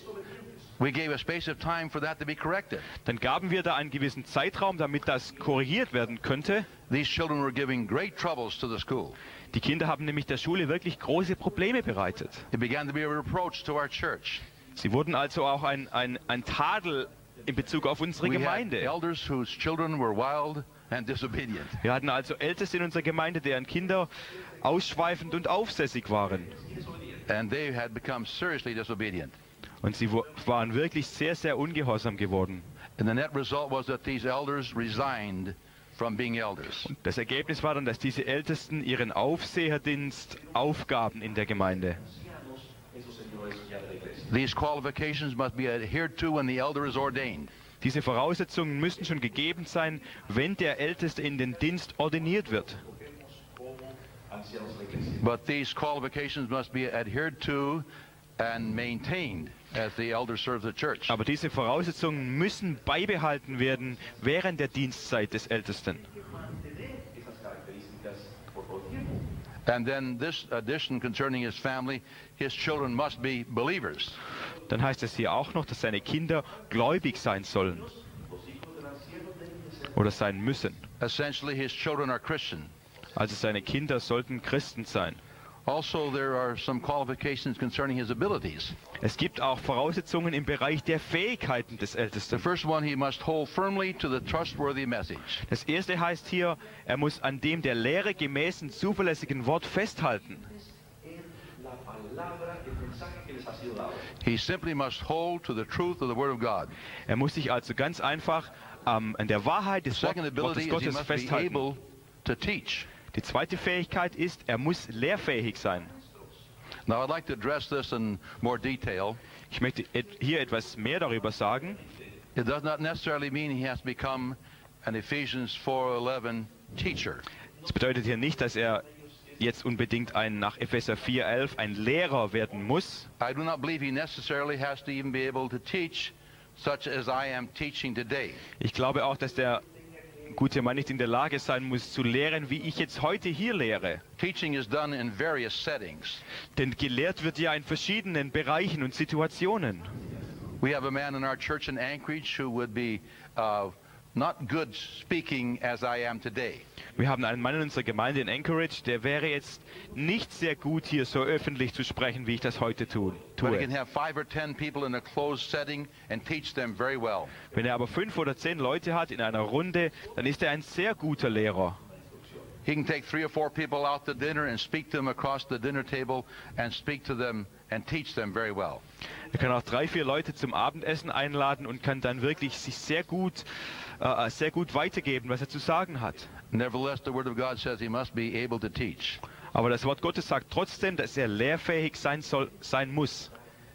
Speaker 1: We gave a space of time for that to be corrected.
Speaker 2: dann gaben wir da einen gewissen Zeitraum, damit das korrigiert werden könnte.
Speaker 1: These children were giving great troubles to the school.
Speaker 2: Die Kinder haben nämlich der Schule wirklich große Probleme bereitet.
Speaker 1: It began to be a reproach to our church.
Speaker 2: Sie wurden also auch ein Tadel in Bezug auf unsere
Speaker 1: We had
Speaker 2: Gemeinde.
Speaker 1: elders whose children were wild and disobedient.
Speaker 2: Wir hatten also Älteste in unserer Gemeinde, deren Kinder ausschweifend und aufsässig waren.
Speaker 1: And they had become seriously disobedient.
Speaker 2: Und sie waren wirklich sehr, sehr ungehorsam geworden.
Speaker 1: And the net result was that these elders resigned from being elders.
Speaker 2: Das Ergebnis war dann, dass diese Ältesten ihren Aufseherdienst aufgaben in der Gemeinde.
Speaker 3: Esos señores ya de la iglesia.
Speaker 1: These qualifications must be adhered to when the elder is ordained.
Speaker 2: Diese Voraussetzungen müssen schon gegeben sein, wenn der Älteste in den Dienst ordiniert wird.
Speaker 3: Como ancianos de la iglesia.
Speaker 1: But these qualifications must be adhered to and maintained as the elder serves the church.
Speaker 2: Aber diese Voraussetzungen müssen beibehalten werden während der Dienstzeit des Ältesten.
Speaker 3: Mantener esas características por todo tiempo.
Speaker 1: And then this addition concerning his family, his children must be believers.
Speaker 2: Dann heißt es hier auch noch, dass seine Kinder gläubig sein sollen
Speaker 3: Los hijos del anciano deben de ser
Speaker 2: oder sein müssen.
Speaker 1: Essentially, his children are Christian.
Speaker 2: Also seine Kinder sollten Christen sein.
Speaker 1: Also, there are some qualifications concerning his abilities.
Speaker 2: Es gibt auch Voraussetzungen im Bereich der Fähigkeiten des
Speaker 1: The
Speaker 2: Ältesten.
Speaker 1: first one, he must hold firmly to the trustworthy message.
Speaker 2: Das erste heißt hier, er muss an dem der Lehre gemäßen zuverlässigen Wort festhalten.
Speaker 3: en la palabra, el mensaje que les ha sido dado.
Speaker 1: He simply must hold to the truth of the Word of God.
Speaker 2: Er muss sich also ganz einfach an der Wahrheit des
Speaker 1: Second
Speaker 2: Wortes
Speaker 1: ability is he
Speaker 2: Gottes
Speaker 1: must be
Speaker 2: festhalten.
Speaker 1: able to teach.
Speaker 2: Die zweite Fähigkeit ist, er muss lehrfähig sein.
Speaker 1: Now, I'd like to address this in more detail.
Speaker 2: Ich möchte hier etwas mehr darüber sagen.
Speaker 1: It does not necessarily mean he has to become an Ephesians 4:11 teacher.
Speaker 2: Das bedeutet hier nicht, dass er jetzt unbedingt nach Epheser 4,11 ein Lehrer werden muss.
Speaker 1: I do not believe he necessarily has to even be able to teach such as I am teaching today.
Speaker 2: Ich glaube auch, dass der gute Mann nicht in der Lage sein muss, zu lehren, wie ich jetzt heute hier lehre.
Speaker 1: Teaching is done in various settings.
Speaker 2: Denn gelehrt wird ja in verschiedenen Bereichen und Situationen.
Speaker 1: We have a man in our church in Anchorage who would be not good speaking as I am today.
Speaker 2: Wir haben einen Mann in unserer Gemeinde in Anchorage, der wäre jetzt nicht sehr gut, hier so öffentlich zu sprechen, wie ich das heute
Speaker 1: But he can
Speaker 2: tue.
Speaker 1: have 5 or 10 people in a closed setting and teach them very well.
Speaker 2: Wenn er aber 5 oder 10 Leute hat in einer Runde, dann ist er ein sehr guter Lehrer.
Speaker 1: He can take 3 or 4 people out to dinner and speak to them across the dinner table and speak to them and teach them very well.
Speaker 2: Er kann auch 3, 4 Leute zum Abendessen einladen und kann dann wirklich sich sehr gut weitergeben, was er zu sagen hat.
Speaker 1: Nevertheless, the Word of God says he must be able to teach.
Speaker 2: Aber das Wort Gottes sagt trotzdem, dass er lehrfähig sein muss.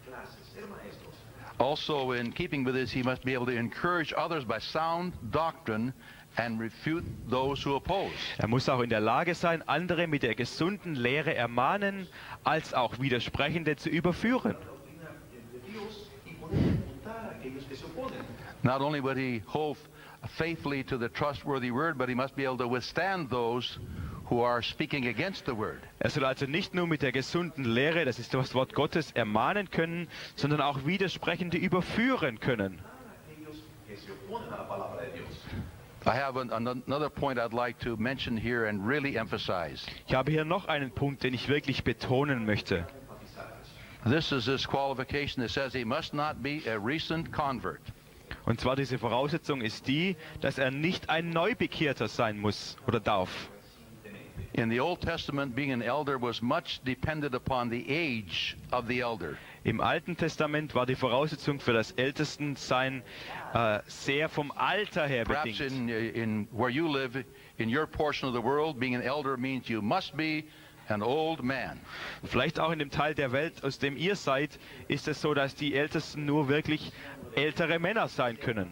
Speaker 1: Also, in keeping with this, he must be able to encourage others by sound doctrine and refute those who oppose.
Speaker 2: Er muss auch in der Lage sein, andere mit der gesunden Lehre ermahnen, als auch Widersprechende zu überführen.
Speaker 3: De Dios y poder refutar a aquellos que se oponen.
Speaker 1: Not only would he hold faithfully to the trustworthy word, but he must be able to withstand those who are speaking against the word.
Speaker 2: Er soll also nicht nur mit der gesunden Lehre, das ist das Wort Gottes, ermahnen können, sondern auch Widersprechende überführen können.
Speaker 3: Aquellos que se oponen a la palabra de Dios.
Speaker 1: I have another point I'd like to mention here and really emphasize.
Speaker 2: Ich habe hier noch einen Punkt, den ich wirklich betonen möchte.
Speaker 1: This is this qualification that says he must not be a recent convert.
Speaker 2: Und zwar diese Voraussetzung ist die, dass er nicht ein Neubekehrter sein muss oder darf.
Speaker 1: In the Old Testament, being an elder was much dependent upon the age of the elder.
Speaker 2: Im Alten Testament war die Voraussetzung für das Ältestensein sehr vom Alter her
Speaker 1: Perhaps
Speaker 2: bedingt.
Speaker 1: in where you live, in your portion of the world, being an elder means you must be an old man.
Speaker 2: Vielleicht auch in dem Teil der Welt, aus dem ihr seid, ist es so, dass die Ältesten nur wirklich ältere Männer sein können.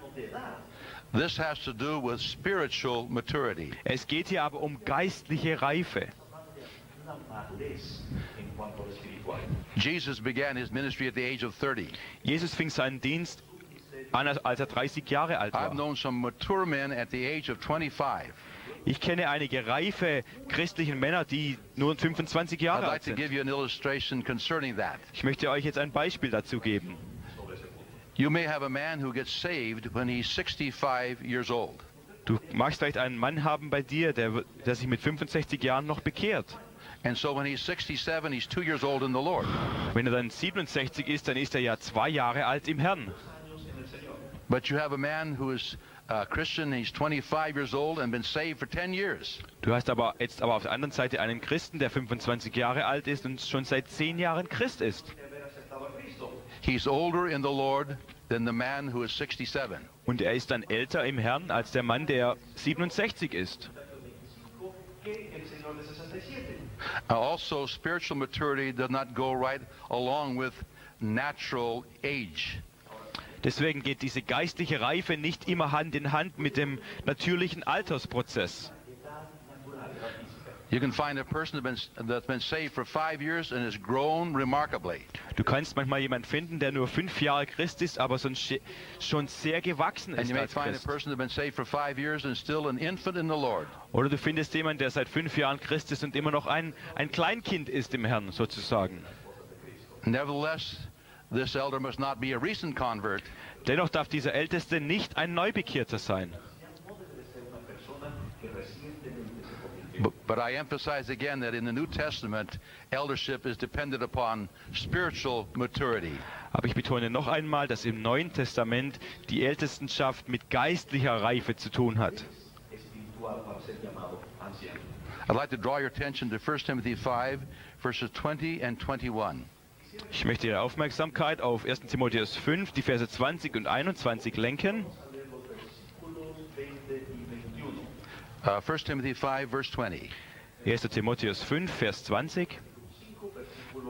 Speaker 1: This has to do with spiritual maturity.
Speaker 2: Es geht hier aber um geistliche Reife.
Speaker 3: Una madurez en cuanto a lo espiritual.
Speaker 1: Jesus began his ministry at the age of 30.
Speaker 2: Jesus fing seinen Dienst an, als er 30 Jahre alt
Speaker 1: I've
Speaker 2: war.
Speaker 1: known some mature men at the age of 25.
Speaker 2: Ich kenne einige reife christliche Männer, die nur 25
Speaker 1: I'd
Speaker 2: Jahre
Speaker 1: like
Speaker 2: alt
Speaker 1: to
Speaker 2: sind.
Speaker 1: give you an illustration concerning that.
Speaker 2: Ich möchte euch jetzt ein Beispiel dazu geben.
Speaker 1: You may have a man who gets saved when he's 65 years old.
Speaker 2: Du magst vielleicht einen Mann haben bei dir, der sich mit 65 Jahren noch bekehrt.
Speaker 1: And so when he's 67, he's 2 years old in the Lord.
Speaker 2: Wenn er dann 67 ist, dann ist er ja 2 Jahre alt im Herrn.
Speaker 1: But you have a man who is a Christian, he's 25 years old and been saved for 10 years.
Speaker 2: Du hast aber jetzt auf der anderen Seite einen Christen, der 25 Jahre alt ist und schon seit 10 Jahren Christ ist.
Speaker 3: Haber aceptado a Cristo.
Speaker 1: He's older in the Lord than the man who is 67.
Speaker 2: Und er ist dann älter im Herrn als der Mann, der 67 ist.
Speaker 3: Que el señor de 67.
Speaker 1: Also, spiritual maturity does not go right along with natural age.
Speaker 2: Deswegen geht diese geistliche Reife nicht immer Hand in Hand mit dem natürlichen Altersprozess.
Speaker 1: You can find a person that's been saved for 5 years and has grown remarkably.
Speaker 2: Du kannst manchmal jemanden finden, der nur 5 Jahre Christ ist, aber schon sehr gewachsen
Speaker 1: And
Speaker 2: ist
Speaker 1: you may
Speaker 2: als
Speaker 1: find a
Speaker 2: Christ.
Speaker 1: person that's been saved for 5 years and still an infant in the Lord.
Speaker 2: Oder du findest jemanden, der seit 5 Jahren Christ ist und immer noch ein Kleinkind ist im Herrn sozusagen.
Speaker 1: Nevertheless, this elder must not be a recent convert,
Speaker 2: Dennoch darf dieser Älteste nicht ein Neubekehrter sein.
Speaker 1: but I emphasize again that in the New Testament, eldership is dependent upon spiritual maturity.
Speaker 2: Aber ich betone noch einmal, dass im Neuen Testament die Ältestenschaft mit geistlicher Reife zu tun hat.
Speaker 3: Espiritual para ser llamado anciano.
Speaker 1: I'd like to draw your attention to 1 Timothy 5, verses 20 and 21.
Speaker 2: Ich möchte Ihre Aufmerksamkeit auf 1. Timotheus 5, die Verse 20 und 21 lenken.
Speaker 3: Versículos 20 y 21.
Speaker 1: 1 Timothy 5, verse 20.
Speaker 2: 1. Timotheus 5, Vers 20.
Speaker 3: 5, versículo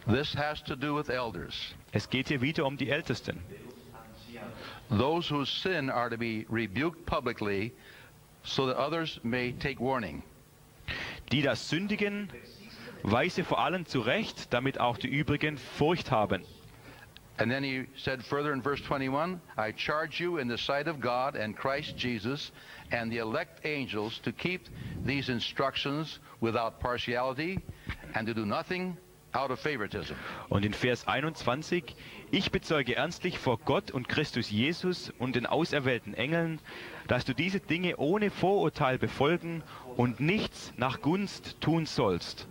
Speaker 1: This has to do with elders.
Speaker 2: Es geht hier wieder um die Ältesten.
Speaker 1: Those whose sin are to be rebuked publicly so that others may take warning.
Speaker 2: Die das sündigen, weise vor allen zurecht, damit auch die übrigen Furcht haben.
Speaker 1: And then he said further in verse 21, I charge you in the sight of God and Christ Jesus and the elect angels to keep these instructions without partiality and to do nothing out of favoritism.
Speaker 2: Und in Vers 21, ich bezeuge ernstlich vor Gott und Christus Jesus und den auserwählten Engeln, dass du diese Dinge ohne Vorurteil befolgen und nichts nach Gunst tun sollst.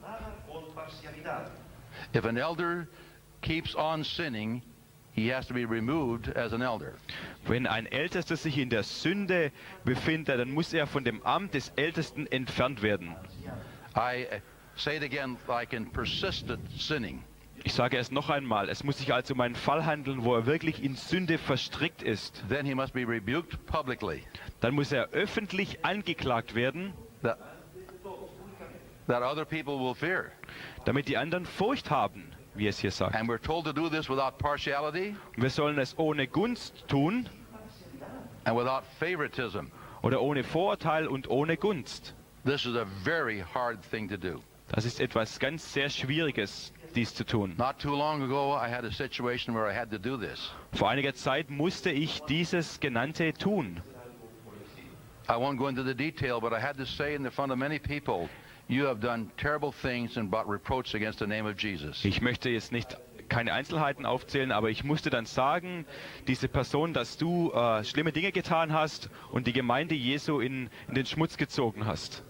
Speaker 1: If an elder keeps on sinning, he has to be removed as an elder.
Speaker 2: Wenn ein Ältester sich in der Sünde befindet, dann muss er von dem Amt des Ältesten entfernt werden.
Speaker 1: I say it again, like in persistent sinning.
Speaker 2: Ich sage es noch einmal, es muss sich also um einen Fall handeln, wo er wirklich in Sünde verstrickt ist.
Speaker 1: Then he must be rebuked publicly.
Speaker 2: Dann muss er öffentlich angeklagt werden,
Speaker 1: That other people will fear.
Speaker 2: damit die anderen Furcht haben, wie es hier sagt.
Speaker 1: And we're told to do this without partiality
Speaker 2: Wir sollen es ohne Gunst tun
Speaker 1: and without favoritism.
Speaker 2: oder ohne Vorurteil und ohne Gunst.
Speaker 1: This is a very hard thing to do.
Speaker 2: Das ist etwas ganz sehr Schwieriges, dies zu tun.
Speaker 1: Not too long ago, I had a situation where I had to do this.
Speaker 2: Vor einiger Zeit musste ich dieses Genannte tun.
Speaker 1: I won't go into the detail, but I had to say in the front of many people, you have done terrible things and brought reproach against the name of Jesus.
Speaker 2: Ich möchte jetzt keine Einzelheiten aufzählen, aber ich musste dann sagen, diese Person, dass du schlimme Dinge getan hast und die Gemeinde Jesu in den Schmutz gezogen hast.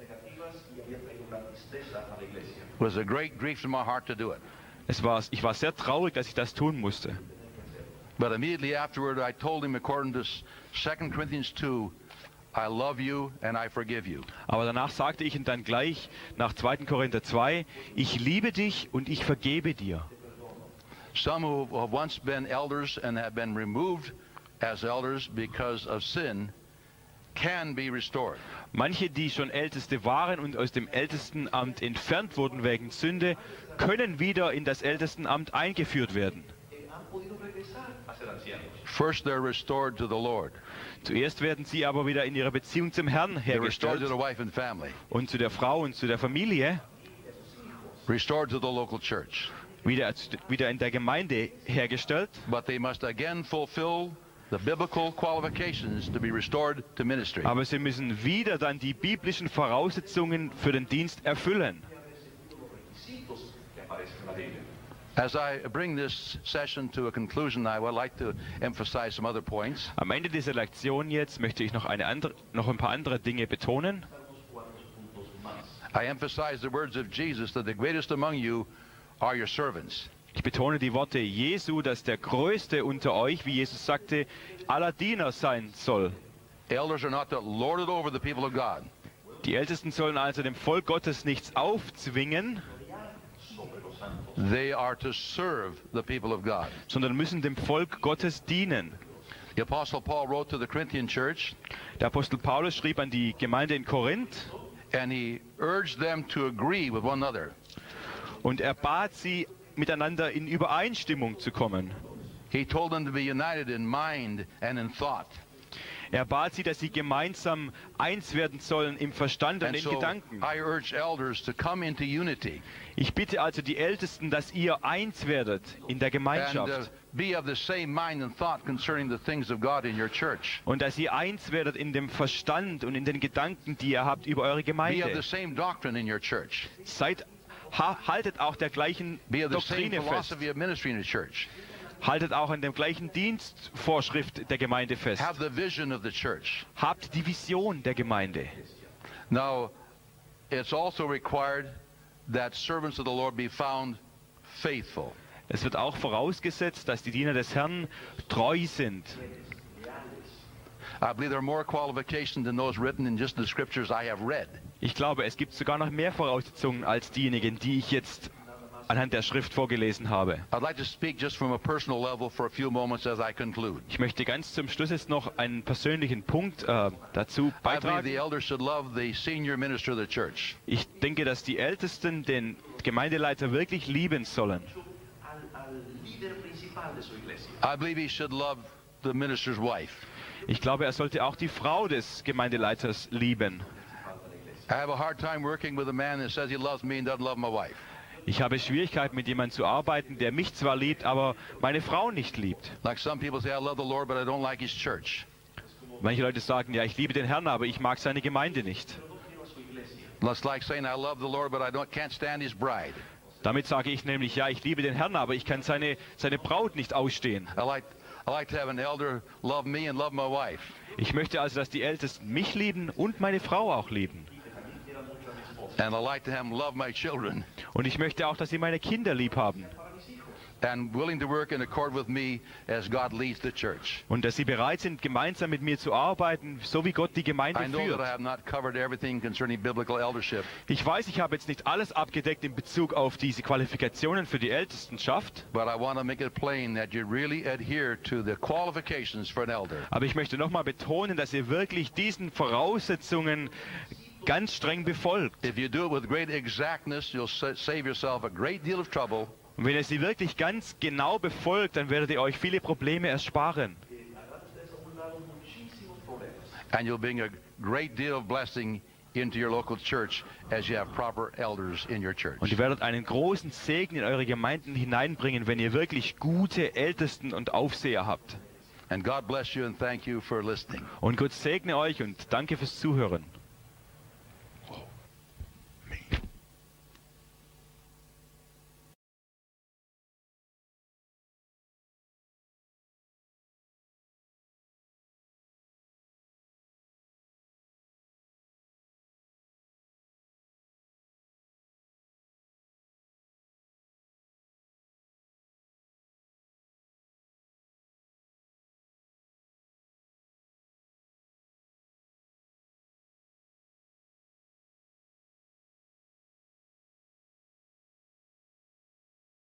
Speaker 1: It was a great grief to my heart to do it.
Speaker 2: Ich war sehr traurig, dass ich das tun musste.
Speaker 1: But immediately afterward, I told him, according to 2 Corinthians 2, I love you and I forgive you.
Speaker 2: Aber danach sagte ich ihm dann gleich nach 2. Korinther 2, ich liebe dich und ich vergebe dir.
Speaker 1: Some who have once been elders and have been removed as elders because of sin can be restored.
Speaker 2: Manche, die schon Älteste waren und aus dem Ältestenamt entfernt wurden wegen Sünde, können wieder in das Ältestenamt eingeführt werden.
Speaker 1: First, they're restored to the Lord.
Speaker 2: Zuerst werden sie aber wieder in ihrer Beziehung zum Herrn
Speaker 1: They're restored to
Speaker 2: hergestellt
Speaker 1: the wife and family.
Speaker 2: und zu der Frau und zu der Familie,
Speaker 1: Restored to the local church.
Speaker 2: wieder in der Gemeinde hergestellt.
Speaker 1: But they must again fulfill the biblical qualifications to be restored to ministry.
Speaker 2: Aber sie müssen wieder dann die biblischen Voraussetzungen für den Dienst erfüllen.
Speaker 1: As I bring this session to a conclusion, I would like to emphasize some other points.
Speaker 2: Am Ende dieser Lektion jetzt möchte ich noch ein paar andere Dinge betonen.
Speaker 1: I emphasize the words of Jesus that the greatest among you are your servants.
Speaker 2: Ich betone die Worte Jesu, dass der Größte unter euch, wie Jesus sagte, aller Diener sein soll.
Speaker 1: Elders are not to lord it over the people of God.
Speaker 2: Die Ältesten sollen also dem Volk Gottes nichts aufzwingen,
Speaker 1: They are to serve the people of God.
Speaker 2: sondern müssen dem Volk Gottes dienen.
Speaker 1: The Apostle Paul wrote to the Corinthian church,
Speaker 2: Der Apostel Paulus schrieb an die Gemeinde in Korinth
Speaker 1: and he urged them to agree with one another.
Speaker 2: und er bat sie, miteinander in Übereinstimmung zu kommen.
Speaker 1: He told them to be united in mind and in thought.
Speaker 2: Er bat sie, dass sie gemeinsam eins werden sollen im Verstand und
Speaker 1: And
Speaker 2: in
Speaker 1: so
Speaker 2: Gedanken.
Speaker 1: I urge elders to come into unity
Speaker 2: Ich bitte also die Ältesten, dass ihr eins werdet in der
Speaker 1: and
Speaker 2: Gemeinschaft
Speaker 1: be of the same mind and thought concerning the things of God in your church.
Speaker 2: und dass ihr eins werdet in dem Verstand und in den Gedanken, die ihr habt über eure
Speaker 1: Be of the
Speaker 2: Gemeinde.
Speaker 1: same doctrine in your church.
Speaker 2: Haltet auch der gleichen
Speaker 1: Be of the same
Speaker 2: Doktrine fest.
Speaker 1: philosophy of ministry in the church.
Speaker 2: Haltet auch an dem gleichen Dienstvorschrift der Gemeinde fest.
Speaker 1: Have the vision of the church.
Speaker 2: Habt die Vision der Gemeinde.
Speaker 1: Now, it's also required that servants of the Lord be found faithful.
Speaker 2: Es wird auch vorausgesetzt, dass die Diener des Herrn treu sind.
Speaker 1: I believe there are more qualifications than those written in just the scriptures I have read.
Speaker 2: Ich glaube, es gibt sogar noch mehr Voraussetzungen als diejenigen, die ich jetzt anhand der Schrift vorgelesen habe.
Speaker 1: I'd like to speak just from a personal level for a few moments as I conclude.
Speaker 2: Ich möchte ganz zum Schluss jetzt noch einen persönlichen Punkt dazu
Speaker 1: I believe the
Speaker 2: beitragen.
Speaker 1: elders should love the senior minister of the church.
Speaker 2: Ich denke, dass die Ältesten den Gemeindeleiter wirklich lieben sollen.
Speaker 1: I believe he should love the minister's wife.
Speaker 2: Ich glaube, er sollte auch die Frau des Gemeindeleiters lieben.
Speaker 1: I have a hard time working with a man that says he loves me and doesn't love my wife.
Speaker 2: Ich habe Schwierigkeiten, mit jemandem zu arbeiten, der mich zwar liebt, aber meine Frau nicht liebt.
Speaker 1: Like some people say, I love the Lord, but I don't like his church.
Speaker 2: Manche Leute sagen, ja, ich liebe den Herrn, aber ich mag seine Gemeinde nicht.
Speaker 1: That's like saying, I love the Lord, but can't stand his bride.
Speaker 2: Damit sage ich nämlich, ja, ich liebe den Herrn, aber ich kann seine Braut nicht ausstehen.
Speaker 1: I like to have an elder love me and love my wife.
Speaker 2: Ich möchte also, dass die Ältesten mich lieben und meine Frau auch lieben.
Speaker 1: And I like to have them love my children.
Speaker 2: Und ich möchte auch, dass sie meine Kinder lieb haben.
Speaker 1: And willing to work in accord with me as God leads the church.
Speaker 2: Und dass sie bereit sind, gemeinsam mit mir zu arbeiten, so wie Gott die Gemeinde
Speaker 1: I know that I
Speaker 2: führt.
Speaker 1: have not covered everything concerning biblical eldership,
Speaker 2: Ich weiß, ich habe jetzt nicht alles abgedeckt in Bezug auf diese Qualifikationen für die Ältestenschaft,
Speaker 1: but I want to make it plain that you really adhere to the qualifications for an elder.
Speaker 2: aber ich möchte nochmal betonen, dass ihr wirklich diesen Voraussetzungen ganz streng befolgt.
Speaker 1: If you do it with great exactness, you'll save yourself a great deal of trouble.
Speaker 2: Und wenn ihr sie wirklich ganz genau befolgt, dann werdet ihr euch viele Probleme ersparen.
Speaker 1: And you'll bring a great deal of blessing into your local church as you have proper elders in your church.
Speaker 2: Und ihr werdet einen großen Segen in eure Gemeinden hineinbringen, wenn ihr wirklich gute Ältesten und Aufseher habt.
Speaker 1: And God bless you and thank you for listening.
Speaker 2: Und Gott segne euch und danke fürs Zuhören.